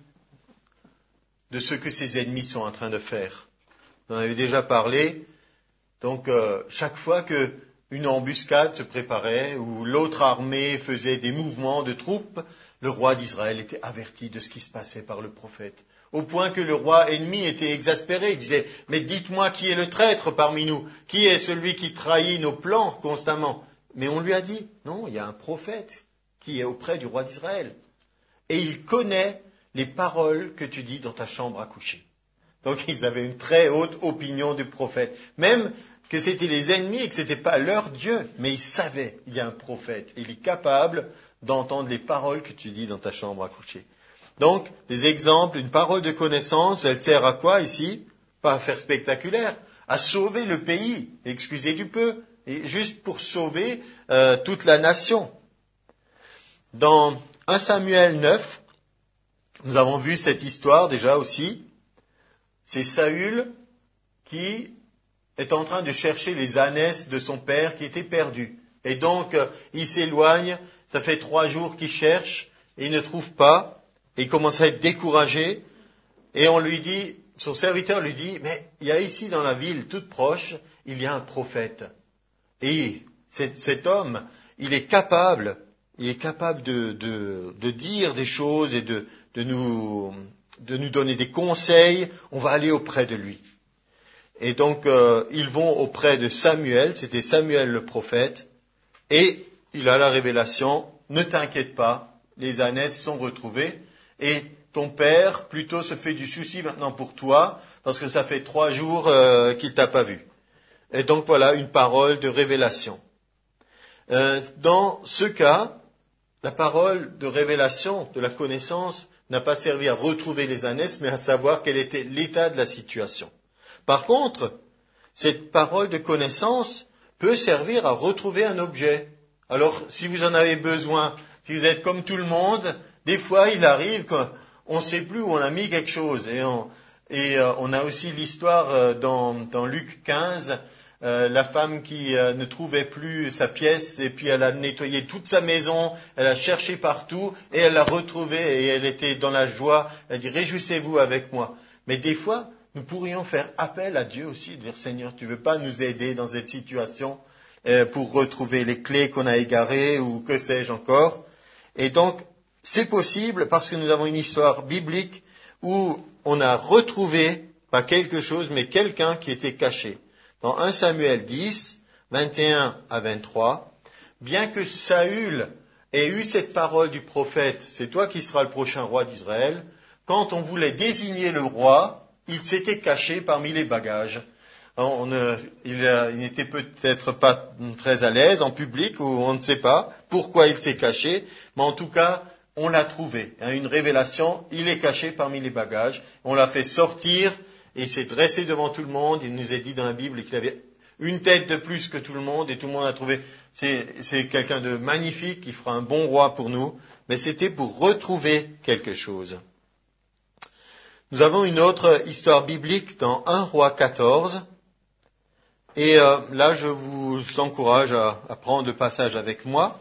de ce que ses ennemis sont en train de faire. On en avait déjà parlé. Donc, euh, chaque fois qu'une embuscade se préparait ou l'autre armée faisait des mouvements de troupes, le roi d'Israël était averti de ce qui se passait par le prophète. Au point que le roi ennemi était exaspéré. Il disait, mais dites-moi qui est le traître parmi nous? Qui est celui qui trahit nos plans constamment? Mais on lui a dit, non, il y a un prophète qui est auprès du roi d'Israël. Et il connaît les paroles que tu dis dans ta chambre à coucher. Donc ils avaient une très haute opinion du prophète. Même que c'était les ennemis et que ce n'était pas leur Dieu. Mais ils savaient, il y a un prophète. Il est capable d'entendre les paroles que tu dis dans ta chambre à coucher. Donc, des exemples, une parole de connaissance, elle sert à quoi ici? Pas à faire spectaculaire, à sauver le pays, excusez du peu, et juste pour sauver euh, toute la nation. Dans un Samuel neuf, nous avons vu cette histoire déjà aussi. C'est Saül qui est en train de chercher les ânesses de son père qui étaient perdus. Et donc, euh, il s'éloigne, ça fait trois jours qu'il cherche, et il ne trouve pas. Et il commence à être découragé, et on lui dit, son serviteur lui dit, mais il y a ici dans la ville toute proche, il y a un prophète. Et cet, cet homme, il est capable, il est capable de, de, de dire des choses et de, de, nous, de nous donner des conseils, on va aller auprès de lui. Et donc, euh, ils vont auprès de Samuel, c'était Samuel le prophète, et il a la révélation, ne t'inquiète pas, les ânesses sont retrouvées, et ton père plutôt se fait du souci maintenant pour toi, parce que ça fait trois jours euh, qu'il t'a pas vu. Et donc voilà une parole de révélation. Euh, dans ce cas, la parole de révélation, de la connaissance, n'a pas servi à retrouver les ânesses, mais à savoir quel était l'état de la situation. Par contre, cette parole de connaissance peut servir à retrouver un objet. Alors, si vous en avez besoin, si vous êtes comme tout le monde, des fois, il arrive qu'on ne sait plus où on a mis quelque chose. Et on, et, euh, on a aussi l'histoire euh, dans, dans Luc quinze, euh, la femme qui euh, ne trouvait plus sa pièce, et puis elle a nettoyé toute sa maison, elle a cherché partout, et elle l'a retrouvée, et elle était dans la joie. Elle a dit, réjouissez-vous avec moi. Mais des fois, nous pourrions faire appel à Dieu aussi, dire, Seigneur, tu ne veux pas nous aider dans cette situation euh, pour retrouver les clés qu'on a égarées, ou que sais-je encore. Et donc, c'est possible parce que nous avons une histoire biblique où on a retrouvé, pas quelque chose, mais quelqu'un qui était caché. Dans un Samuel dix, vingt et un à vingt-trois, bien que Saül ait eu cette parole du prophète, c'est toi qui seras le prochain roi d'Israël, quand on voulait désigner le roi, il s'était caché parmi les bagages. On ne, il, il n'était peut-être pas très à l'aise en public, ou on ne sait pas pourquoi il s'est caché, mais en tout cas, on l'a trouvé. Hein, une révélation, il est caché parmi les bagages. On l'a fait sortir et il s'est dressé devant tout le monde. Il nous est dit dans la Bible qu'il avait une tête de plus que tout le monde et tout le monde a trouvé. C'est, c'est quelqu'un de magnifique qui fera un bon roi pour nous. Mais c'était pour retrouver quelque chose. Nous avons une autre histoire biblique dans un Roi quatorze. Et euh, là, je vous encourage à, à prendre le passage avec moi.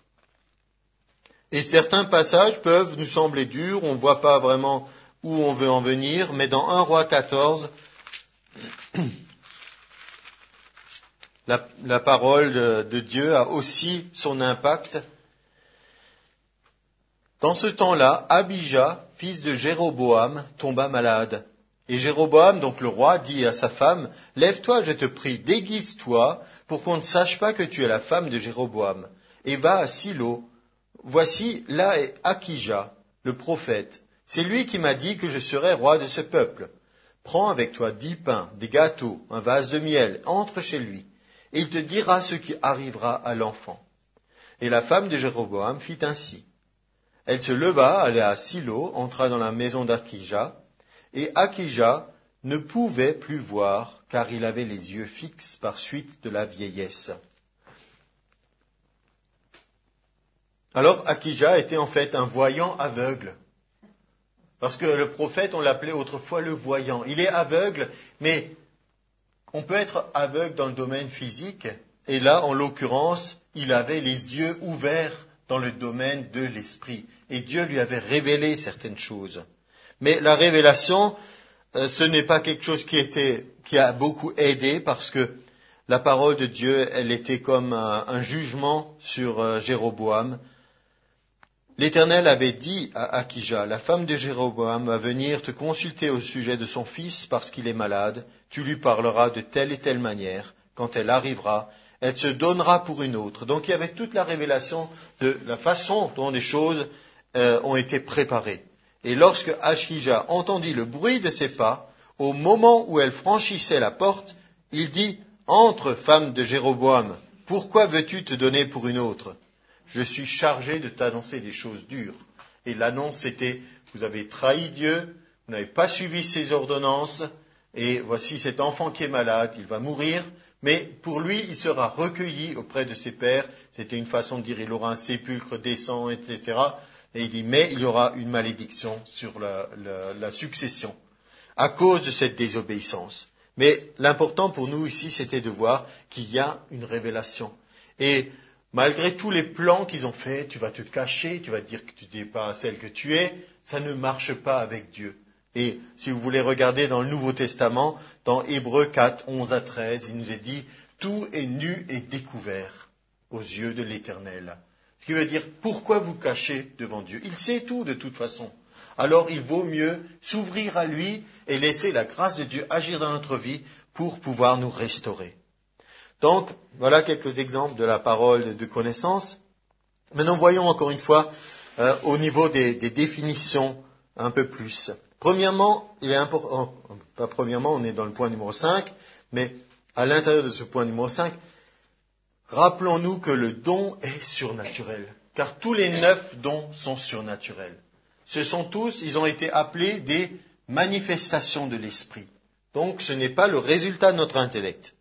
Et certains passages peuvent nous sembler durs, on ne voit pas vraiment où on veut en venir, mais dans un Roi quatorze, la, la parole de, de Dieu a aussi son impact. Dans ce temps-là, Abijah, fils de Jéroboam, tomba malade. Et Jéroboam, donc le roi, dit à sa femme, « Lève-toi, je te prie, déguise-toi, pour qu'on ne sache pas que tu es la femme de Jéroboam, et va à Silo. Voici, là est Akija, le prophète. C'est lui qui m'a dit que je serais roi de ce peuple. Prends avec toi dix pains, des gâteaux, un vase de miel, entre chez lui, et il te dira ce qui arrivera à l'enfant. » Et la femme de Jéroboam fit ainsi. Elle se leva, alla à Silo, entra dans la maison d'Akija, et Akija ne pouvait plus voir, car il avait les yeux fixes par suite de la vieillesse. Alors Akija était en fait un voyant aveugle. Parce que le prophète, on l'appelait autrefois le voyant. Il est aveugle, mais on peut être aveugle dans le domaine physique. Et là, en l'occurrence, il avait les yeux ouverts dans le domaine de l'esprit. Et Dieu lui avait révélé certaines choses. Mais la révélation, euh, ce n'est pas quelque chose qui était, qui a beaucoup aidé, parce que la parole de Dieu, elle était comme un, un jugement sur euh, Jéroboam. L'Éternel avait dit à Akija, la femme de Jéroboam va venir te consulter au sujet de son fils parce qu'il est malade. Tu lui parleras de telle et telle manière. Quand elle arrivera, elle se donnera pour une autre. Donc il y avait toute la révélation de la façon dont les choses euh, ont été préparées. Et lorsque Akija entendit le bruit de ses pas, au moment où elle franchissait la porte, il dit, « Entre, femme de Jéroboam, pourquoi veux-tu te donner pour une autre ? Je suis chargé de t'annoncer des choses dures. » Et l'annonce, c'était, vous avez trahi Dieu, vous n'avez pas suivi ses ordonnances, et voici cet enfant qui est malade, il va mourir, mais pour lui, il sera recueilli auprès de ses pères. C'était une façon de dire, il aura un sépulcre décent, et cetera. Et il dit, mais il y aura une malédiction sur la, la, la succession, à cause de cette désobéissance. Mais l'important pour nous ici, c'était de voir qu'il y a une révélation. Et malgré tous les plans qu'ils ont faits, tu vas te cacher, tu vas dire que tu n'es pas celle que tu es, ça ne marche pas avec Dieu. Et si vous voulez regarder dans le Nouveau Testament, dans Hébreux quatre, onze à treize, il nous est dit, tout est nu et découvert aux yeux de l'Éternel. Ce qui veut dire, pourquoi vous cachez devant Dieu ? Il sait tout de toute façon. Alors il vaut mieux s'ouvrir à lui et laisser la grâce de Dieu agir dans notre vie pour pouvoir nous restaurer. Donc, voilà quelques exemples de la parole de connaissance. Maintenant, voyons encore une fois euh, au niveau des, des définitions un peu plus. Premièrement, il est important, pas premièrement, on est dans le point numéro cinq, mais à l'intérieur de ce point numéro cinq, rappelons-nous que le don est surnaturel, car tous les neuf dons sont surnaturels. Ce sont tous, ils ont été appelés des manifestations de l'esprit. Donc, ce n'est pas le résultat de notre intellect.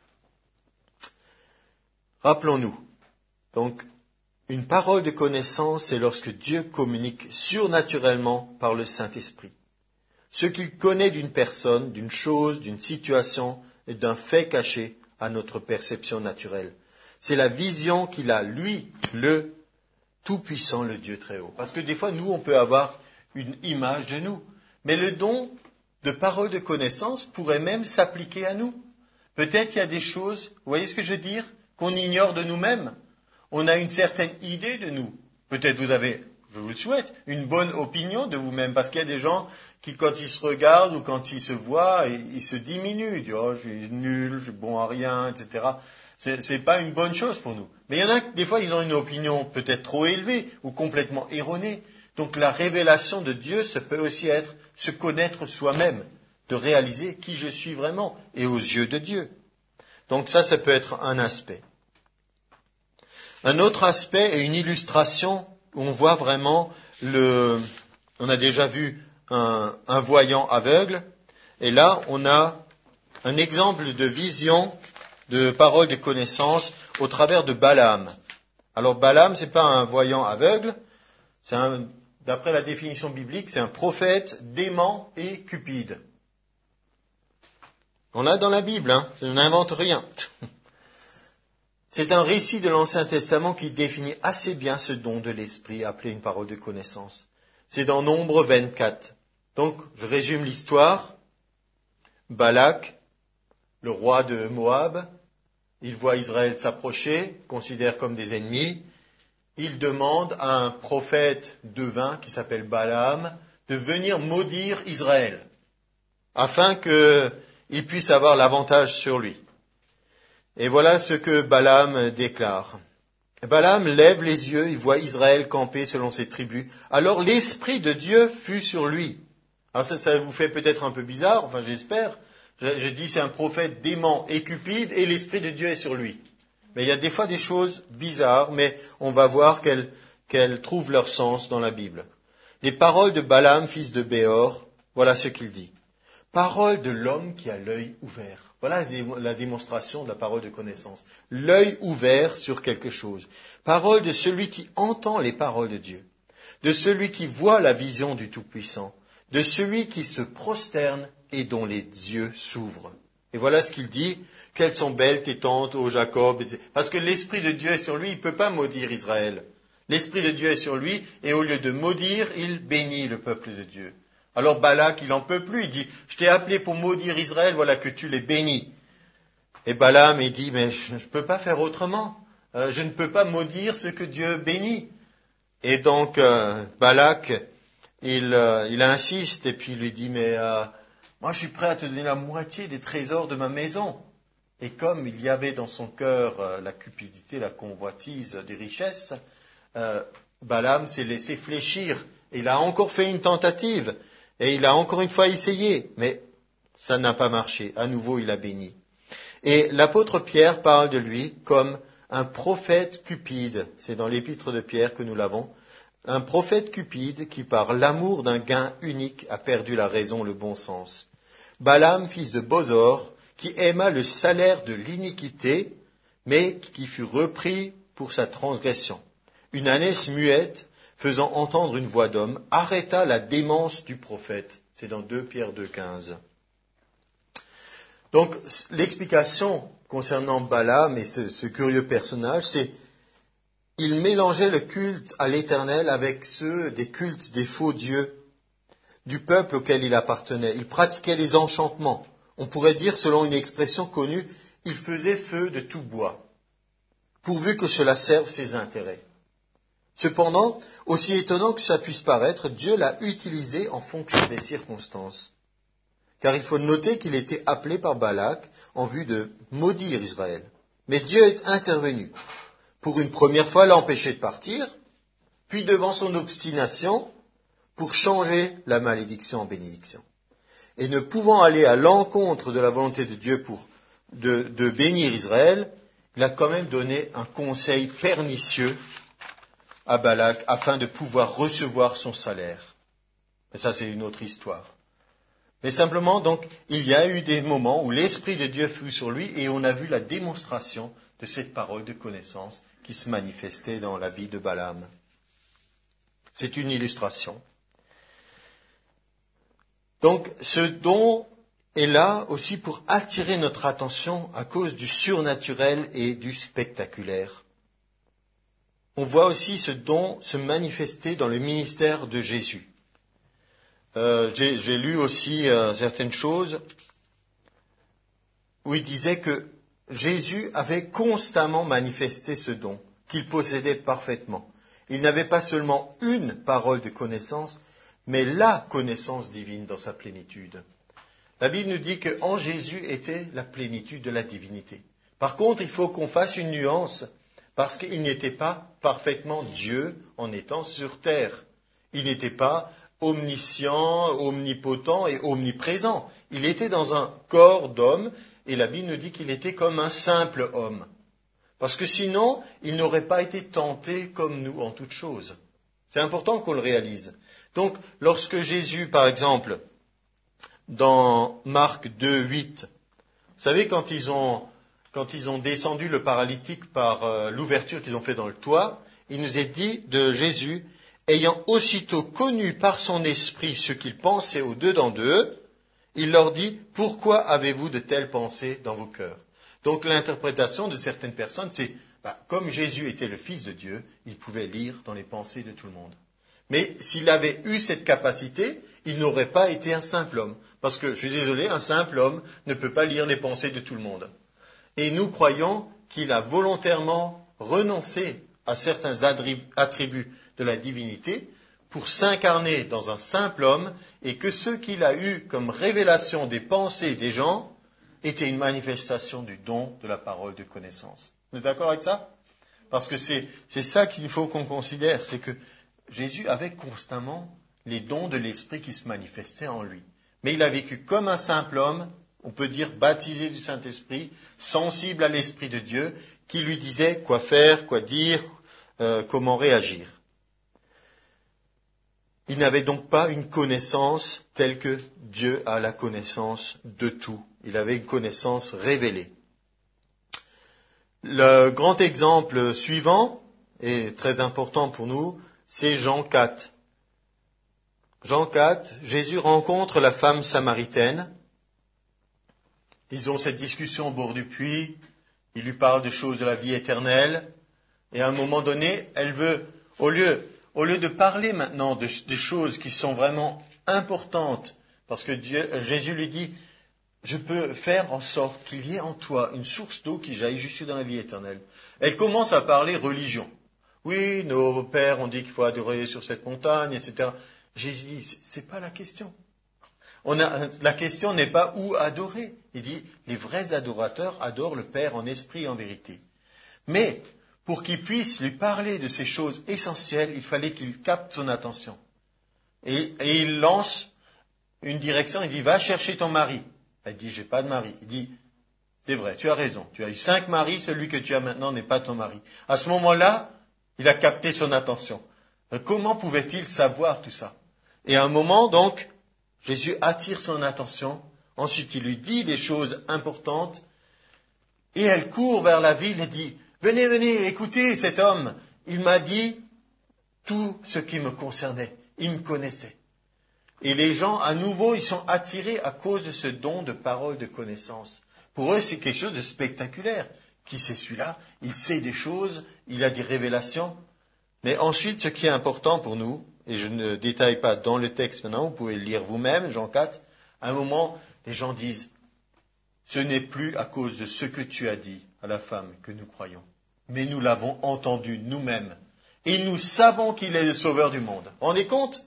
Rappelons-nous, donc, une parole de connaissance, c'est lorsque Dieu communique surnaturellement par le Saint-Esprit. Ce qu'il connaît d'une personne, d'une chose, d'une situation et d'un fait caché à notre perception naturelle. C'est la vision qu'il a, lui, le Tout-Puissant, le Dieu très haut. Parce que des fois, nous, on peut avoir une image de nous. Mais le don de parole de connaissance pourrait même s'appliquer à nous. Peut-être il y a des choses, vous voyez ce que je veux dire, qu'on ignore de nous-mêmes. On a une certaine idée de nous. Peut-être vous avez, je vous le souhaite, une bonne opinion de vous-même. Parce qu'il y a des gens qui, quand ils se regardent ou quand ils se voient, ils, ils se diminuent. Ils disent, oh, je suis nul, je suis bon à rien, et cetera. C'est, c'est pas une bonne chose pour nous. Mais il y en a, des fois, ils ont une opinion peut-être trop élevée ou complètement erronée. Donc la révélation de Dieu, ça peut aussi être se connaître soi-même, de réaliser qui je suis vraiment et aux yeux de Dieu. Donc ça, ça peut être un aspect. Un autre aspect est une illustration où on voit vraiment le... On a déjà vu un, un voyant aveugle, et là, on a un exemple de vision, de parole de connaissance au travers de Balaam. Alors Balaam, c'est pas un voyant aveugle, c'est un, d'après la définition biblique, c'est un prophète dément et cupide. On l'a dans la Bible, hein, je n'invente rien. C'est un récit de l'Ancien Testament qui définit assez bien ce don de l'Esprit appelé une parole de connaissance. C'est dans Nombre vingt-quatre. Donc, je résume l'histoire. Balak, le roi de Moab, il voit Israël s'approcher, considère comme des ennemis. il demande à un prophète devin qui s'appelle Balaam de venir maudire Israël, afin qu'il puisse avoir l'avantage sur lui. Et voilà ce que Balaam déclare. Balaam lève les yeux, il voit Israël camper selon ses tribus. Alors l'Esprit de Dieu fut sur lui. Alors ça, ça vous fait peut-être un peu bizarre, enfin j'espère. Je, je dis c'est un prophète dément et cupide et l'Esprit de Dieu est sur lui. Mais il y a des fois des choses bizarres, mais on va voir qu'elles, qu'elles trouvent leur sens dans la Bible. Les paroles de Balaam, fils de Béor, voilà ce qu'il dit. Parole de l'homme qui a l'œil ouvert. Voilà la démonstration de la parole de connaissance. L'œil ouvert sur quelque chose. Parole de celui qui entend les paroles de Dieu. De celui qui voit la vision du Tout-Puissant. De celui qui se prosterne et dont les yeux s'ouvrent. Et voilà ce qu'il dit. Qu'elles sont belles tes tentes, ô Jacob. Parce que l'Esprit de Dieu est sur lui, il ne peut pas maudire Israël. L'Esprit de Dieu est sur lui et au lieu de maudire, il bénit le peuple de Dieu. Alors Balak, il n'en peut plus, il dit, je t'ai appelé pour maudire Israël, voilà que tu les bénis. Et Balaam, il dit, mais je ne peux pas faire autrement. Euh, je ne peux pas maudire ce que Dieu bénit. Et donc, euh, Balak, il, euh, il insiste et puis il lui dit, mais euh, moi je suis prêt à te donner la moitié des trésors de ma maison. Et comme il y avait dans son cœur euh, la cupidité, la convoitise des richesses, euh, Balaam s'est laissé fléchir. Il a encore fait une tentative. Et il a encore une fois essayé, mais ça n'a pas marché. À nouveau, il a béni. Et l'apôtre Pierre parle de lui comme un prophète cupide. C'est dans l'épître de Pierre que nous l'avons. Un prophète cupide qui, par l'amour d'un gain unique, a perdu la raison, le bon sens. Balaam, fils de Bosor, qui aima le salaire de l'iniquité, mais qui fut repris pour sa transgression. Une ânesse muette, faisant entendre une voix d'homme, arrêta la démence du prophète. C'est dans deux Pierre deux, quinze. Donc, l'explication concernant Balaam et ce, ce curieux personnage, c'est il mélangeait le culte à l'Éternel avec ceux des cultes des faux dieux du peuple auquel il appartenait. Il pratiquait les enchantements. On pourrait dire, selon une expression connue, il faisait feu de tout bois, pourvu que cela serve ses intérêts. Cependant, aussi étonnant que ça puisse paraître, Dieu l'a utilisé en fonction des circonstances. Car il faut noter qu'il était appelé par Balak en vue de maudire Israël. Mais Dieu est intervenu pour une première fois l'empêcher de partir, puis devant son obstination, pour changer la malédiction en bénédiction. Et ne pouvant aller à l'encontre de la volonté de Dieu pour de, de bénir Israël, il a quand même donné un conseil pernicieux à Balak afin de pouvoir recevoir son salaire. Mais ça, c'est une autre histoire. Mais simplement, donc, il y a eu des moments où l'Esprit de Dieu fut sur lui et on a vu la démonstration de cette parole de connaissance qui se manifestait dans la vie de Balaam. C'est une illustration. Donc, ce don est là aussi pour attirer notre attention à cause du surnaturel et du spectaculaire. On voit aussi ce don se manifester dans le ministère de Jésus. Euh, j'ai, j'ai lu aussi euh, certaines choses où il disait que Jésus avait constamment manifesté ce don, qu'il possédait parfaitement. Il n'avait pas seulement une parole de connaissance, mais la connaissance divine dans sa plénitude. La Bible nous dit qu'en Jésus était la plénitude de la divinité. Par contre, il faut qu'on fasse une nuance, parce qu'il n'était pas parfaitement Dieu en étant sur terre. Il n'était pas omniscient, omnipotent et omniprésent. Il était dans un corps d'homme, et la Bible nous dit qu'il était comme un simple homme. Parce que sinon, il n'aurait pas été tenté comme nous en toutes choses. C'est important qu'on le réalise. Donc, lorsque Jésus, par exemple, dans Marc deux, huit, vous savez, quand ils ont, quand ils ont descendu le paralytique par euh, l'ouverture qu'ils ont fait dans le toit, il nous est dit de Jésus, ayant aussitôt connu par son esprit ce qu'il pensait au-dedans d'eux, il leur dit, pourquoi avez-vous de telles pensées dans vos cœurs? Donc l'interprétation de certaines personnes, c'est, bah, comme Jésus était le Fils de Dieu, il pouvait lire dans les pensées de tout le monde. Mais s'il avait eu cette capacité, il n'aurait pas été un simple homme. Parce que, je suis désolé, un simple homme ne peut pas lire les pensées de tout le monde. Et nous croyons qu'il a volontairement renoncé à certains attributs de la divinité pour s'incarner dans un simple homme, et que ce qu'il a eu comme révélation des pensées des gens était une manifestation du don de la parole de connaissance. Vous êtes d'accord avec ça? Parce que c'est, c'est ça qu'il faut qu'on considère, c'est que Jésus avait constamment les dons de l'Esprit qui se manifestaient en lui. Mais il a vécu comme un simple homme, on peut dire baptisé du Saint-Esprit, sensible à l'Esprit de Dieu, qui lui disait quoi faire, quoi dire, euh, comment réagir. Il n'avait donc pas une connaissance telle que Dieu a la connaissance de tout. Il avait une connaissance révélée. Le grand exemple suivant, et très important pour nous, c'est Jean quatre. Jean quatre, Jésus rencontre la femme samaritaine. Ils ont cette discussion au bord du puits. Il lui parle de choses de la vie éternelle. Et à un moment donné, elle veut, au lieu, au lieu de parler maintenant de, de choses qui sont vraiment importantes, parce que Dieu, Jésus lui dit, je peux faire en sorte qu'il y ait en toi une source d'eau qui jaillit jusque dans la vie éternelle. Elle commence à parler religion. Oui, nos pères ont dit qu'il faut adorer sur cette montagne, et cetera. Jésus dit, c'est, c'est pas la question. On a, la question n'est pas où adorer. Il dit, les vrais adorateurs adorent le Père en esprit et en vérité. Mais, pour qu'il puisse lui parler de ces choses essentielles, il fallait qu'il capte son attention. Et, et il lance une direction, il dit, va chercher ton mari. Elle dit, j'ai pas de mari. Il dit, c'est vrai, tu as raison. Tu as eu cinq maris, celui que tu as maintenant n'est pas ton mari. À ce moment-là, il a capté son attention. Comment pouvait-il savoir tout ça? Et à un moment, donc, Jésus attire son attention. Ensuite, il lui dit des choses importantes. Et elle court vers la ville et dit, venez, venez, écoutez cet homme. Il m'a dit tout ce qui me concernait. Il me connaissait. Et les gens, à nouveau, ils sont attirés à cause de ce don de parole de connaissance. Pour eux, c'est quelque chose de spectaculaire. Qui c'est celui-là? Il sait des choses, il a des révélations. Mais ensuite, ce qui est important pour nous, et je ne détaille pas dans le texte maintenant, vous pouvez le lire vous-même, Jean quatre, à un moment, les gens disent, ce n'est plus à cause de ce que tu as dit à la femme que nous croyons, mais nous l'avons entendu nous-mêmes, et nous savons qu'il est le sauveur du monde. Vous vous rendez compte?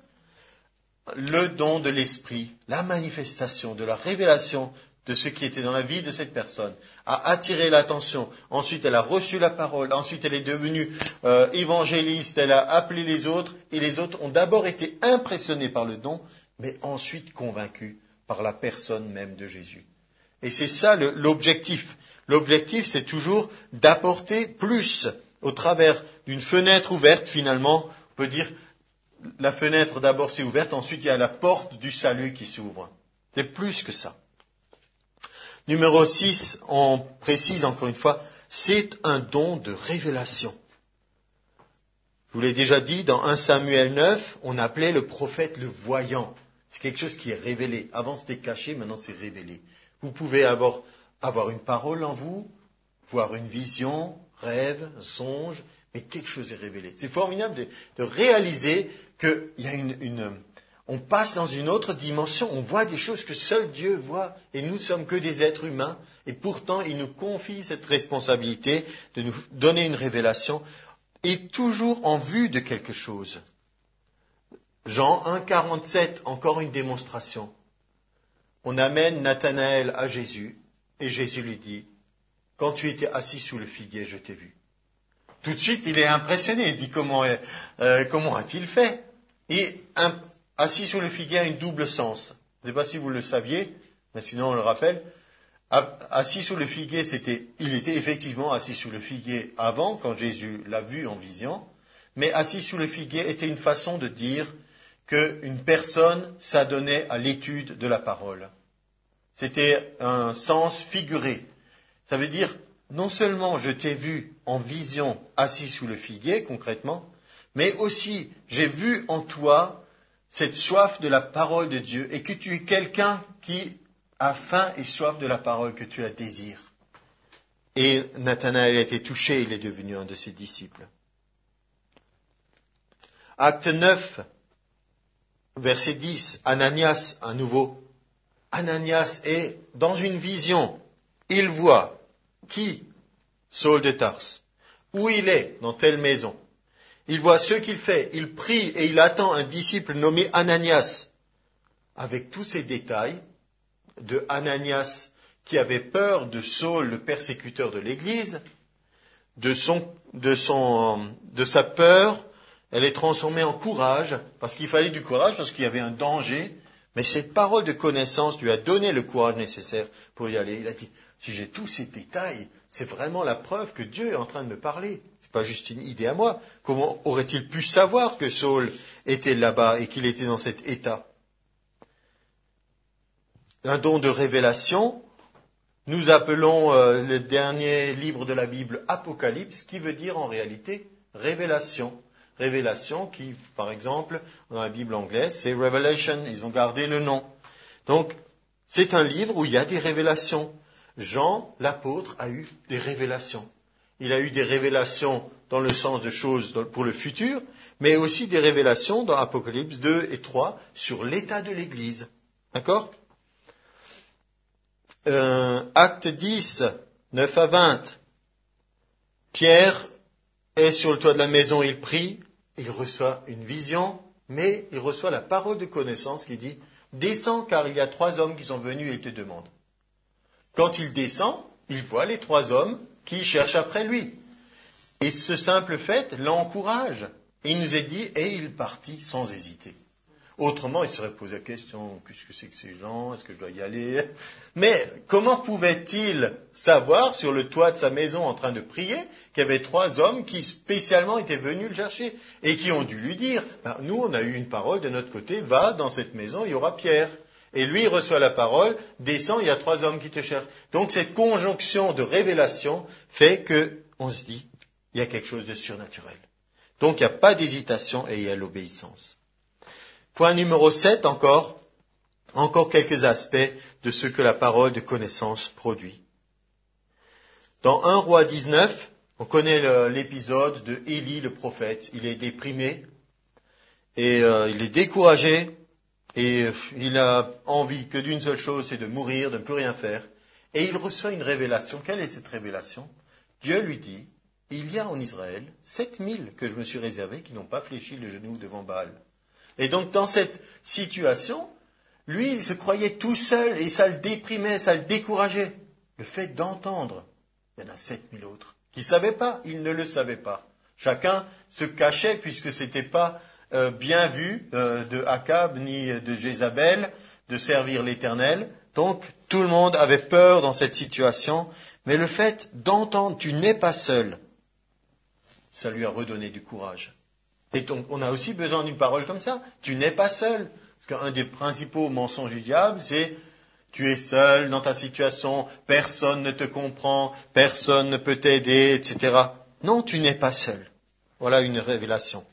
Le don de l'esprit, la manifestation de la révélation de ce qui était dans la vie de cette personne, a attiré l'attention. Ensuite, elle a reçu la parole. Ensuite, elle est devenue euh, évangéliste. Elle a appelé les autres. Et les autres ont d'abord été impressionnés par le don, mais ensuite convaincus par la personne même de Jésus. Et c'est ça le, l'objectif. L'objectif, c'est toujours d'apporter plus au travers d'une fenêtre ouverte, finalement. On peut dire, la fenêtre d'abord c'est ouverte, ensuite il y a la porte du salut qui s'ouvre. C'est plus que ça. Numéro six, on précise encore une fois, c'est un don de révélation. Je vous l'ai déjà dit, dans premier Samuel neuf, on appelait le prophète le voyant. C'est quelque chose qui est révélé. Avant c'était caché, maintenant c'est révélé. Vous pouvez avoir, avoir une parole en vous, voir une vision, rêve, songe, mais quelque chose est révélé. C'est formidable de, de réaliser qu'il y a une... une On passe dans une autre dimension, on voit des choses que seul Dieu voit, et nous ne sommes que des êtres humains, et pourtant il nous confie cette responsabilité de nous donner une révélation, et toujours en vue de quelque chose. Jean un, quarante-sept, encore une démonstration. On amène Nathanaël à Jésus, et Jésus lui dit, quand tu étais assis sous le figuier, je t'ai vu. Tout de suite, il est impressionné, il dit, comment, euh, comment a-t-il fait? Et un, assis sous le figuier a un double sens. Je ne sais pas si vous le saviez, mais sinon on le rappelle. Assis sous le figuier, c'était, il était effectivement assis sous le figuier avant, quand Jésus l'a vu en vision, mais assis sous le figuier était une façon de dire qu'une personne s'adonnait à l'étude de la parole. C'était un sens figuré. Ça veut dire, non seulement je t'ai vu en vision assis sous le figuier, concrètement, mais aussi j'ai vu en toi cette soif de la parole de Dieu et que tu es quelqu'un qui a faim et soif de la parole, que tu la désires. Et Nathanaël a été touché, il est devenu un de ses disciples. Acte neuf, verset dix, Ananias, à nouveau. Ananias est dans une vision. Il voit qui? Saul de Tarse. où il est, dans telle maison. Il voit ce qu'il fait. Il prie et il attend un disciple nommé Ananias, avec tous ces détails de Ananias qui avait peur de Saul, le persécuteur de l'Église, de, son, de, son, de sa peur, elle est transformée en courage, parce qu'il fallait du courage, parce qu'il y avait un danger, mais cette parole de connaissance lui a donné le courage nécessaire pour y aller. Il a dit, si j'ai tous ces détails, c'est vraiment la preuve que Dieu est en train de me parler. C'est pas juste une idée à moi. Comment aurait-il pu savoir que Saul était là-bas et qu'il était dans cet état? Un don de révélation, nous appelons euh, le dernier livre de la Bible Apocalypse, qui veut dire en réalité révélation. Révélation qui, par exemple, dans la Bible anglaise, c'est Revelation, ils ont gardé le nom. Donc, c'est un livre où il y a des révélations. Jean, l'apôtre, a eu des révélations. Il a eu des révélations dans le sens de choses pour le futur, mais aussi des révélations dans Apocalypse deux et trois sur l'état de l'Église. D'accord ? Euh, acte dix, neuf à vingt. Pierre est sur le toit de la maison, il prie, il reçoit une vision, mais il reçoit la parole de connaissance qui dit « Descends car il y a trois hommes qui sont venus et ils te demandent. » Quand il descend, il voit les trois hommes qui cherchent après lui. Et ce simple fait l'encourage. Il nous est dit « Et il partit sans hésiter. » Autrement, il serait posé la question, qu'est-ce que c'est que ces gens? Est-ce que je dois y aller? Mais comment pouvait-il savoir sur le toit de sa maison en train de prier qu'il y avait trois hommes qui spécialement étaient venus le chercher et qui ont dû lui dire, ben, nous on a eu une parole de notre côté, va dans cette maison, il y aura Pierre. Et lui il reçoit la parole, descend, il y a trois hommes qui te cherchent. Donc cette conjonction de révélation fait qu'on se dit, il y a quelque chose de surnaturel. Donc il n'y a pas d'hésitation et il y a l'obéissance. Point numéro sept encore, encore quelques aspects de ce que la parole de connaissance produit. Dans un roi dix-neuf, on connaît le, l'épisode de Élie le prophète. Il est déprimé et euh, il est découragé et euh, il a envie que d'une seule chose, c'est de mourir, de ne plus rien faire. Et il reçoit une révélation. Quelle est cette révélation? Dieu lui dit, il y a en Israël sept mille que je me suis réservés qui n'ont pas fléchi le genou devant Baal. Et donc, dans cette situation, lui, il se croyait tout seul et ça le déprimait, ça le décourageait. Le fait d'entendre, il y en a sept mille autres qui ne savaient pas, ils ne le savaient pas. Chacun se cachait puisque ce n'était pas euh, bien vu euh, de Akab ni de Jézabel de servir l'Éternel. Donc, tout le monde avait peur dans cette situation. Mais le fait d'entendre, tu n'es pas seul, ça lui a redonné du courage. Et donc, on a aussi besoin d'une parole comme ça. Tu n'es pas seul. Parce qu'un des principaux mensonges du diable, c'est tu es seul dans ta situation, personne ne te comprend, personne ne peut t'aider, et cetera. Non, tu n'es pas seul. Voilà une révélation.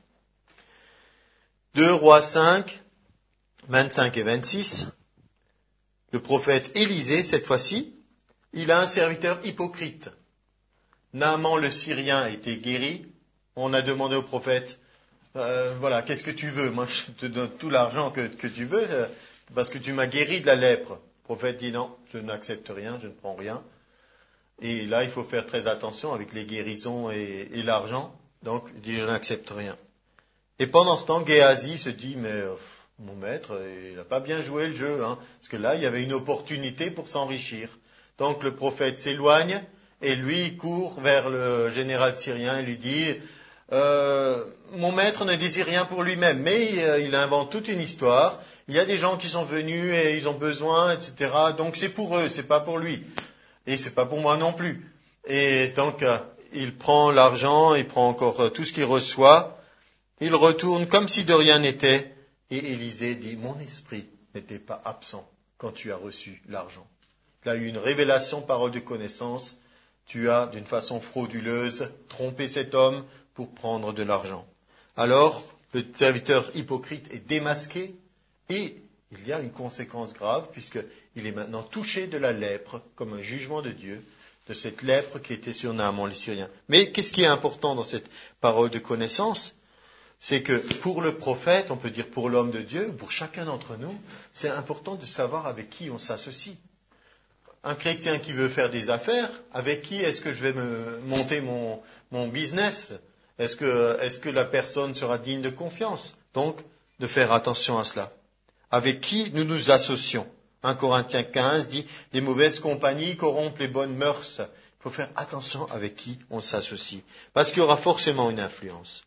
deux Rois cinq, vingt-cinq et vingt-six. Le prophète Élisée, cette fois-ci, il a un serviteur hypocrite. Naaman le Syrien a été guéri. On a demandé au prophète, Euh, voilà, qu'est-ce que tu veux? Moi, je te donne tout l'argent que, que tu veux, euh, parce que tu m'as guéri de la lèpre. Le prophète dit non, je n'accepte rien, je ne prends rien. Et là, il faut faire très attention avec les guérisons et, et l'argent. Donc, il dit je n'accepte rien. Et pendant ce temps, Géasi se dit, mais euh, mon maître, il n'a pas bien joué le jeu, hein, parce que là, il y avait une opportunité pour s'enrichir. Donc, le prophète s'éloigne et lui court vers le général syrien et lui dit, Euh, mon maître ne désire rien pour lui-même, mais euh, il invente toute une histoire. Il y a des gens qui sont venus et ils ont besoin, et cetera. Donc c'est pour eux, c'est pas pour lui. Et c'est pas pour moi non plus. Et donc euh, il prend l'argent, il prend encore euh, tout ce qu'il reçoit. Il retourne comme si de rien n'était. Et Élisée dit, mon esprit n'était pas absent quand tu as reçu l'argent. Il a eu une révélation, parole de connaissance. Tu as, d'une façon frauduleuse, trompé cet homme pour prendre de l'argent. Alors, le serviteur hypocrite est démasqué et il y a une conséquence grave puisqu'il est maintenant touché de la lèpre comme un jugement de Dieu, de cette lèpre qui était sur Naaman le Syrien. Mais qu'est-ce qui est important dans cette parole de connaissance? C'est que pour le prophète, on peut dire pour l'homme de Dieu, pour chacun d'entre nous, c'est important de savoir avec qui on s'associe. Un chrétien qui veut faire des affaires, avec qui est-ce que je vais me monter mon, mon business? Est-ce que, est-ce que la personne sera digne de confiance? Donc, de faire attention à cela. Avec qui nous nous associons? un Corinthiens quinze dit, les mauvaises compagnies corrompent les bonnes mœurs. Il faut faire attention avec qui on s'associe, parce qu'il y aura forcément une influence.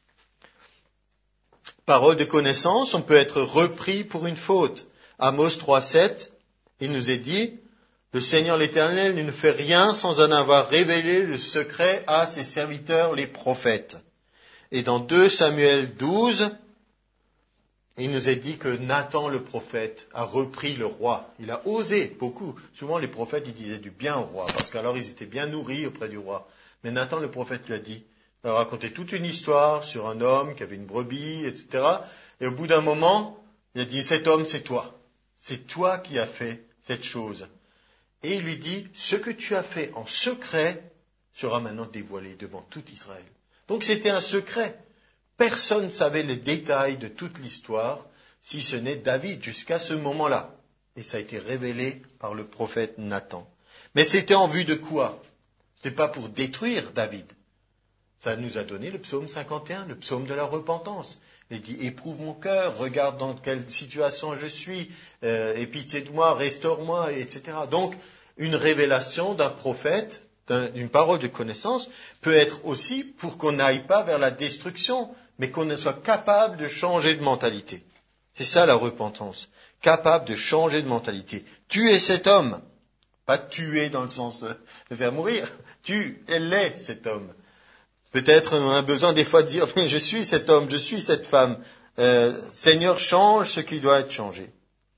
Parole de connaissance, on peut être repris pour une faute. Amos trois sept, il nous est dit, le Seigneur l'Éternel ne fait rien sans en avoir révélé le secret à ses serviteurs les prophètes. Et dans deux Samuel douze, il nous est dit que Nathan le prophète a repris le roi. Il a osé beaucoup. Souvent les prophètes ils disaient du bien au roi, parce qu'alors ils étaient bien nourris auprès du roi. Mais Nathan le prophète lui a dit, il a raconté toute une histoire sur un homme qui avait une brebis, et cetera. Et au bout d'un moment, il a dit, cet homme c'est toi. C'est toi qui as fait cette chose. Et il lui dit, ce que tu as fait en secret sera maintenant dévoilé devant tout Israël. Donc c'était un secret. Personne ne savait les détails de toute l'histoire, si ce n'est David, jusqu'à ce moment-là. Et ça a été révélé par le prophète Nathan. Mais c'était en vue de quoi? Ce n'était pas pour détruire David. Ça nous a donné le psaume cinquante et un, le psaume de la repentance. Il dit, éprouve mon cœur, regarde dans quelle situation je suis, euh, aie pitié de moi, restaure-moi, et cetera. Donc, une révélation d'un prophète, d'un, d'une parole de connaissance, peut être aussi pour qu'on n'aille pas vers la destruction, mais qu'on soit capable de changer de mentalité. C'est ça la repentance. Capable de changer de mentalité. Tuer cet homme. Pas tuer dans le sens de le faire mourir. Tu, elle est cet homme. Peut-être on a besoin des fois de dire, je suis cet homme, je suis cette femme. Euh, Seigneur, change ce qui doit être changé.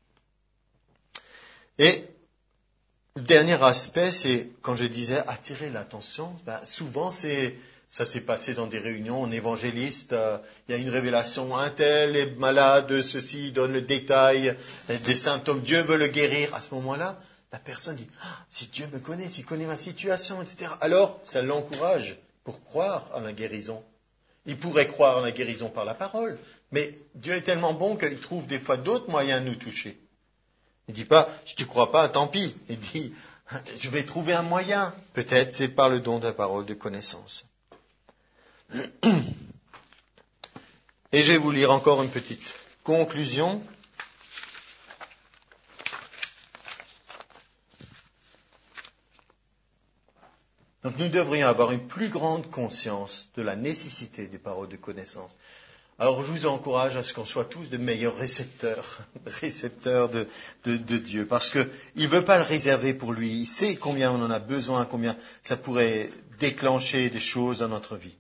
Et le dernier aspect, c'est, quand je disais attirer l'attention, ben, souvent c'est... Ça s'est passé dans des réunions, on évangéliste, euh, il y a une révélation, un tel est malade, ceci, donne le détail, des symptômes, Dieu veut le guérir. À ce moment-là, la personne dit, ah, si Dieu me connaît, s'il connaît ma situation, et cetera. Alors, ça l'encourage pour croire à la guérison. Il pourrait croire à la guérison par la parole, mais Dieu est tellement bon qu'il trouve des fois d'autres moyens de nous toucher. Il ne dit pas, si tu ne crois pas, tant pis. Il dit, je vais trouver un moyen. Peut-être c'est par le don de la parole de connaissance. Et je vais vous lire encore une petite conclusion. Donc nous devrions avoir une plus grande conscience de la nécessité des paroles de connaissance. Alors je vous encourage à ce qu'on soit tous de meilleurs récepteurs, récepteurs de, de, de Dieu, parce qu'il ne veut pas le réserver pour lui. Il sait combien on en a besoin, combien ça pourrait déclencher des choses dans notre vie.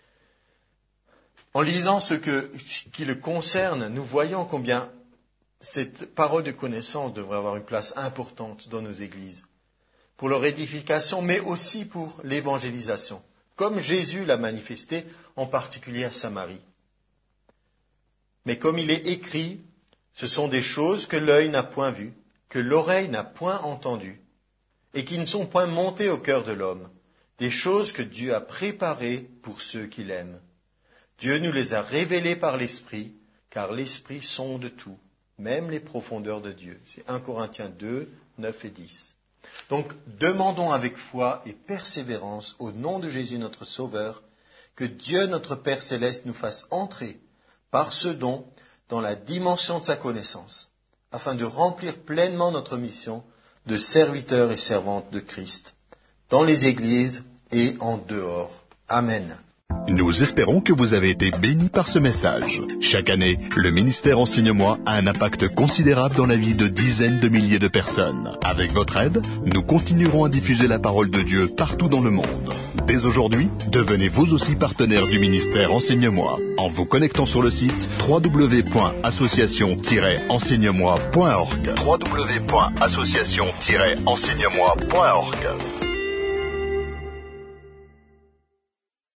En lisant ce, que, ce qui le concerne, nous voyons combien cette parole de connaissance devrait avoir une place importante dans nos églises, pour leur édification, mais aussi pour l'évangélisation, comme Jésus l'a manifesté, en particulier à Samarie. Mais comme il est écrit, ce sont des choses que l'œil n'a point vues, que l'oreille n'a point entendues, et qui ne sont point montées au cœur de l'homme, des choses que Dieu a préparées pour ceux qui l'aiment. Dieu nous les a révélées par l'Esprit, car l'Esprit sonde tout, même les profondeurs de Dieu. C'est un Corinthiens deux, neuf et dix. Donc, demandons avec foi et persévérance, au nom de Jésus notre Sauveur, que Dieu notre Père Céleste nous fasse entrer, par ce don, dans la dimension de sa connaissance, afin de remplir pleinement notre mission de serviteurs et servantes de Christ, dans les églises et en dehors. Amen. Nous espérons que vous avez été bénis par ce message. Chaque année, le ministère Enseigne-moi a un impact considérable dans la vie de dizaines de milliers de personnes. Avec votre aide, nous continuerons à diffuser la parole de Dieu partout dans le monde. Dès aujourd'hui, devenez vous aussi partenaire du ministère Enseigne-moi en vous connectant sur le site w w w point association tiret enseigne moi point org. w w w point association tiret enseigne moi point org.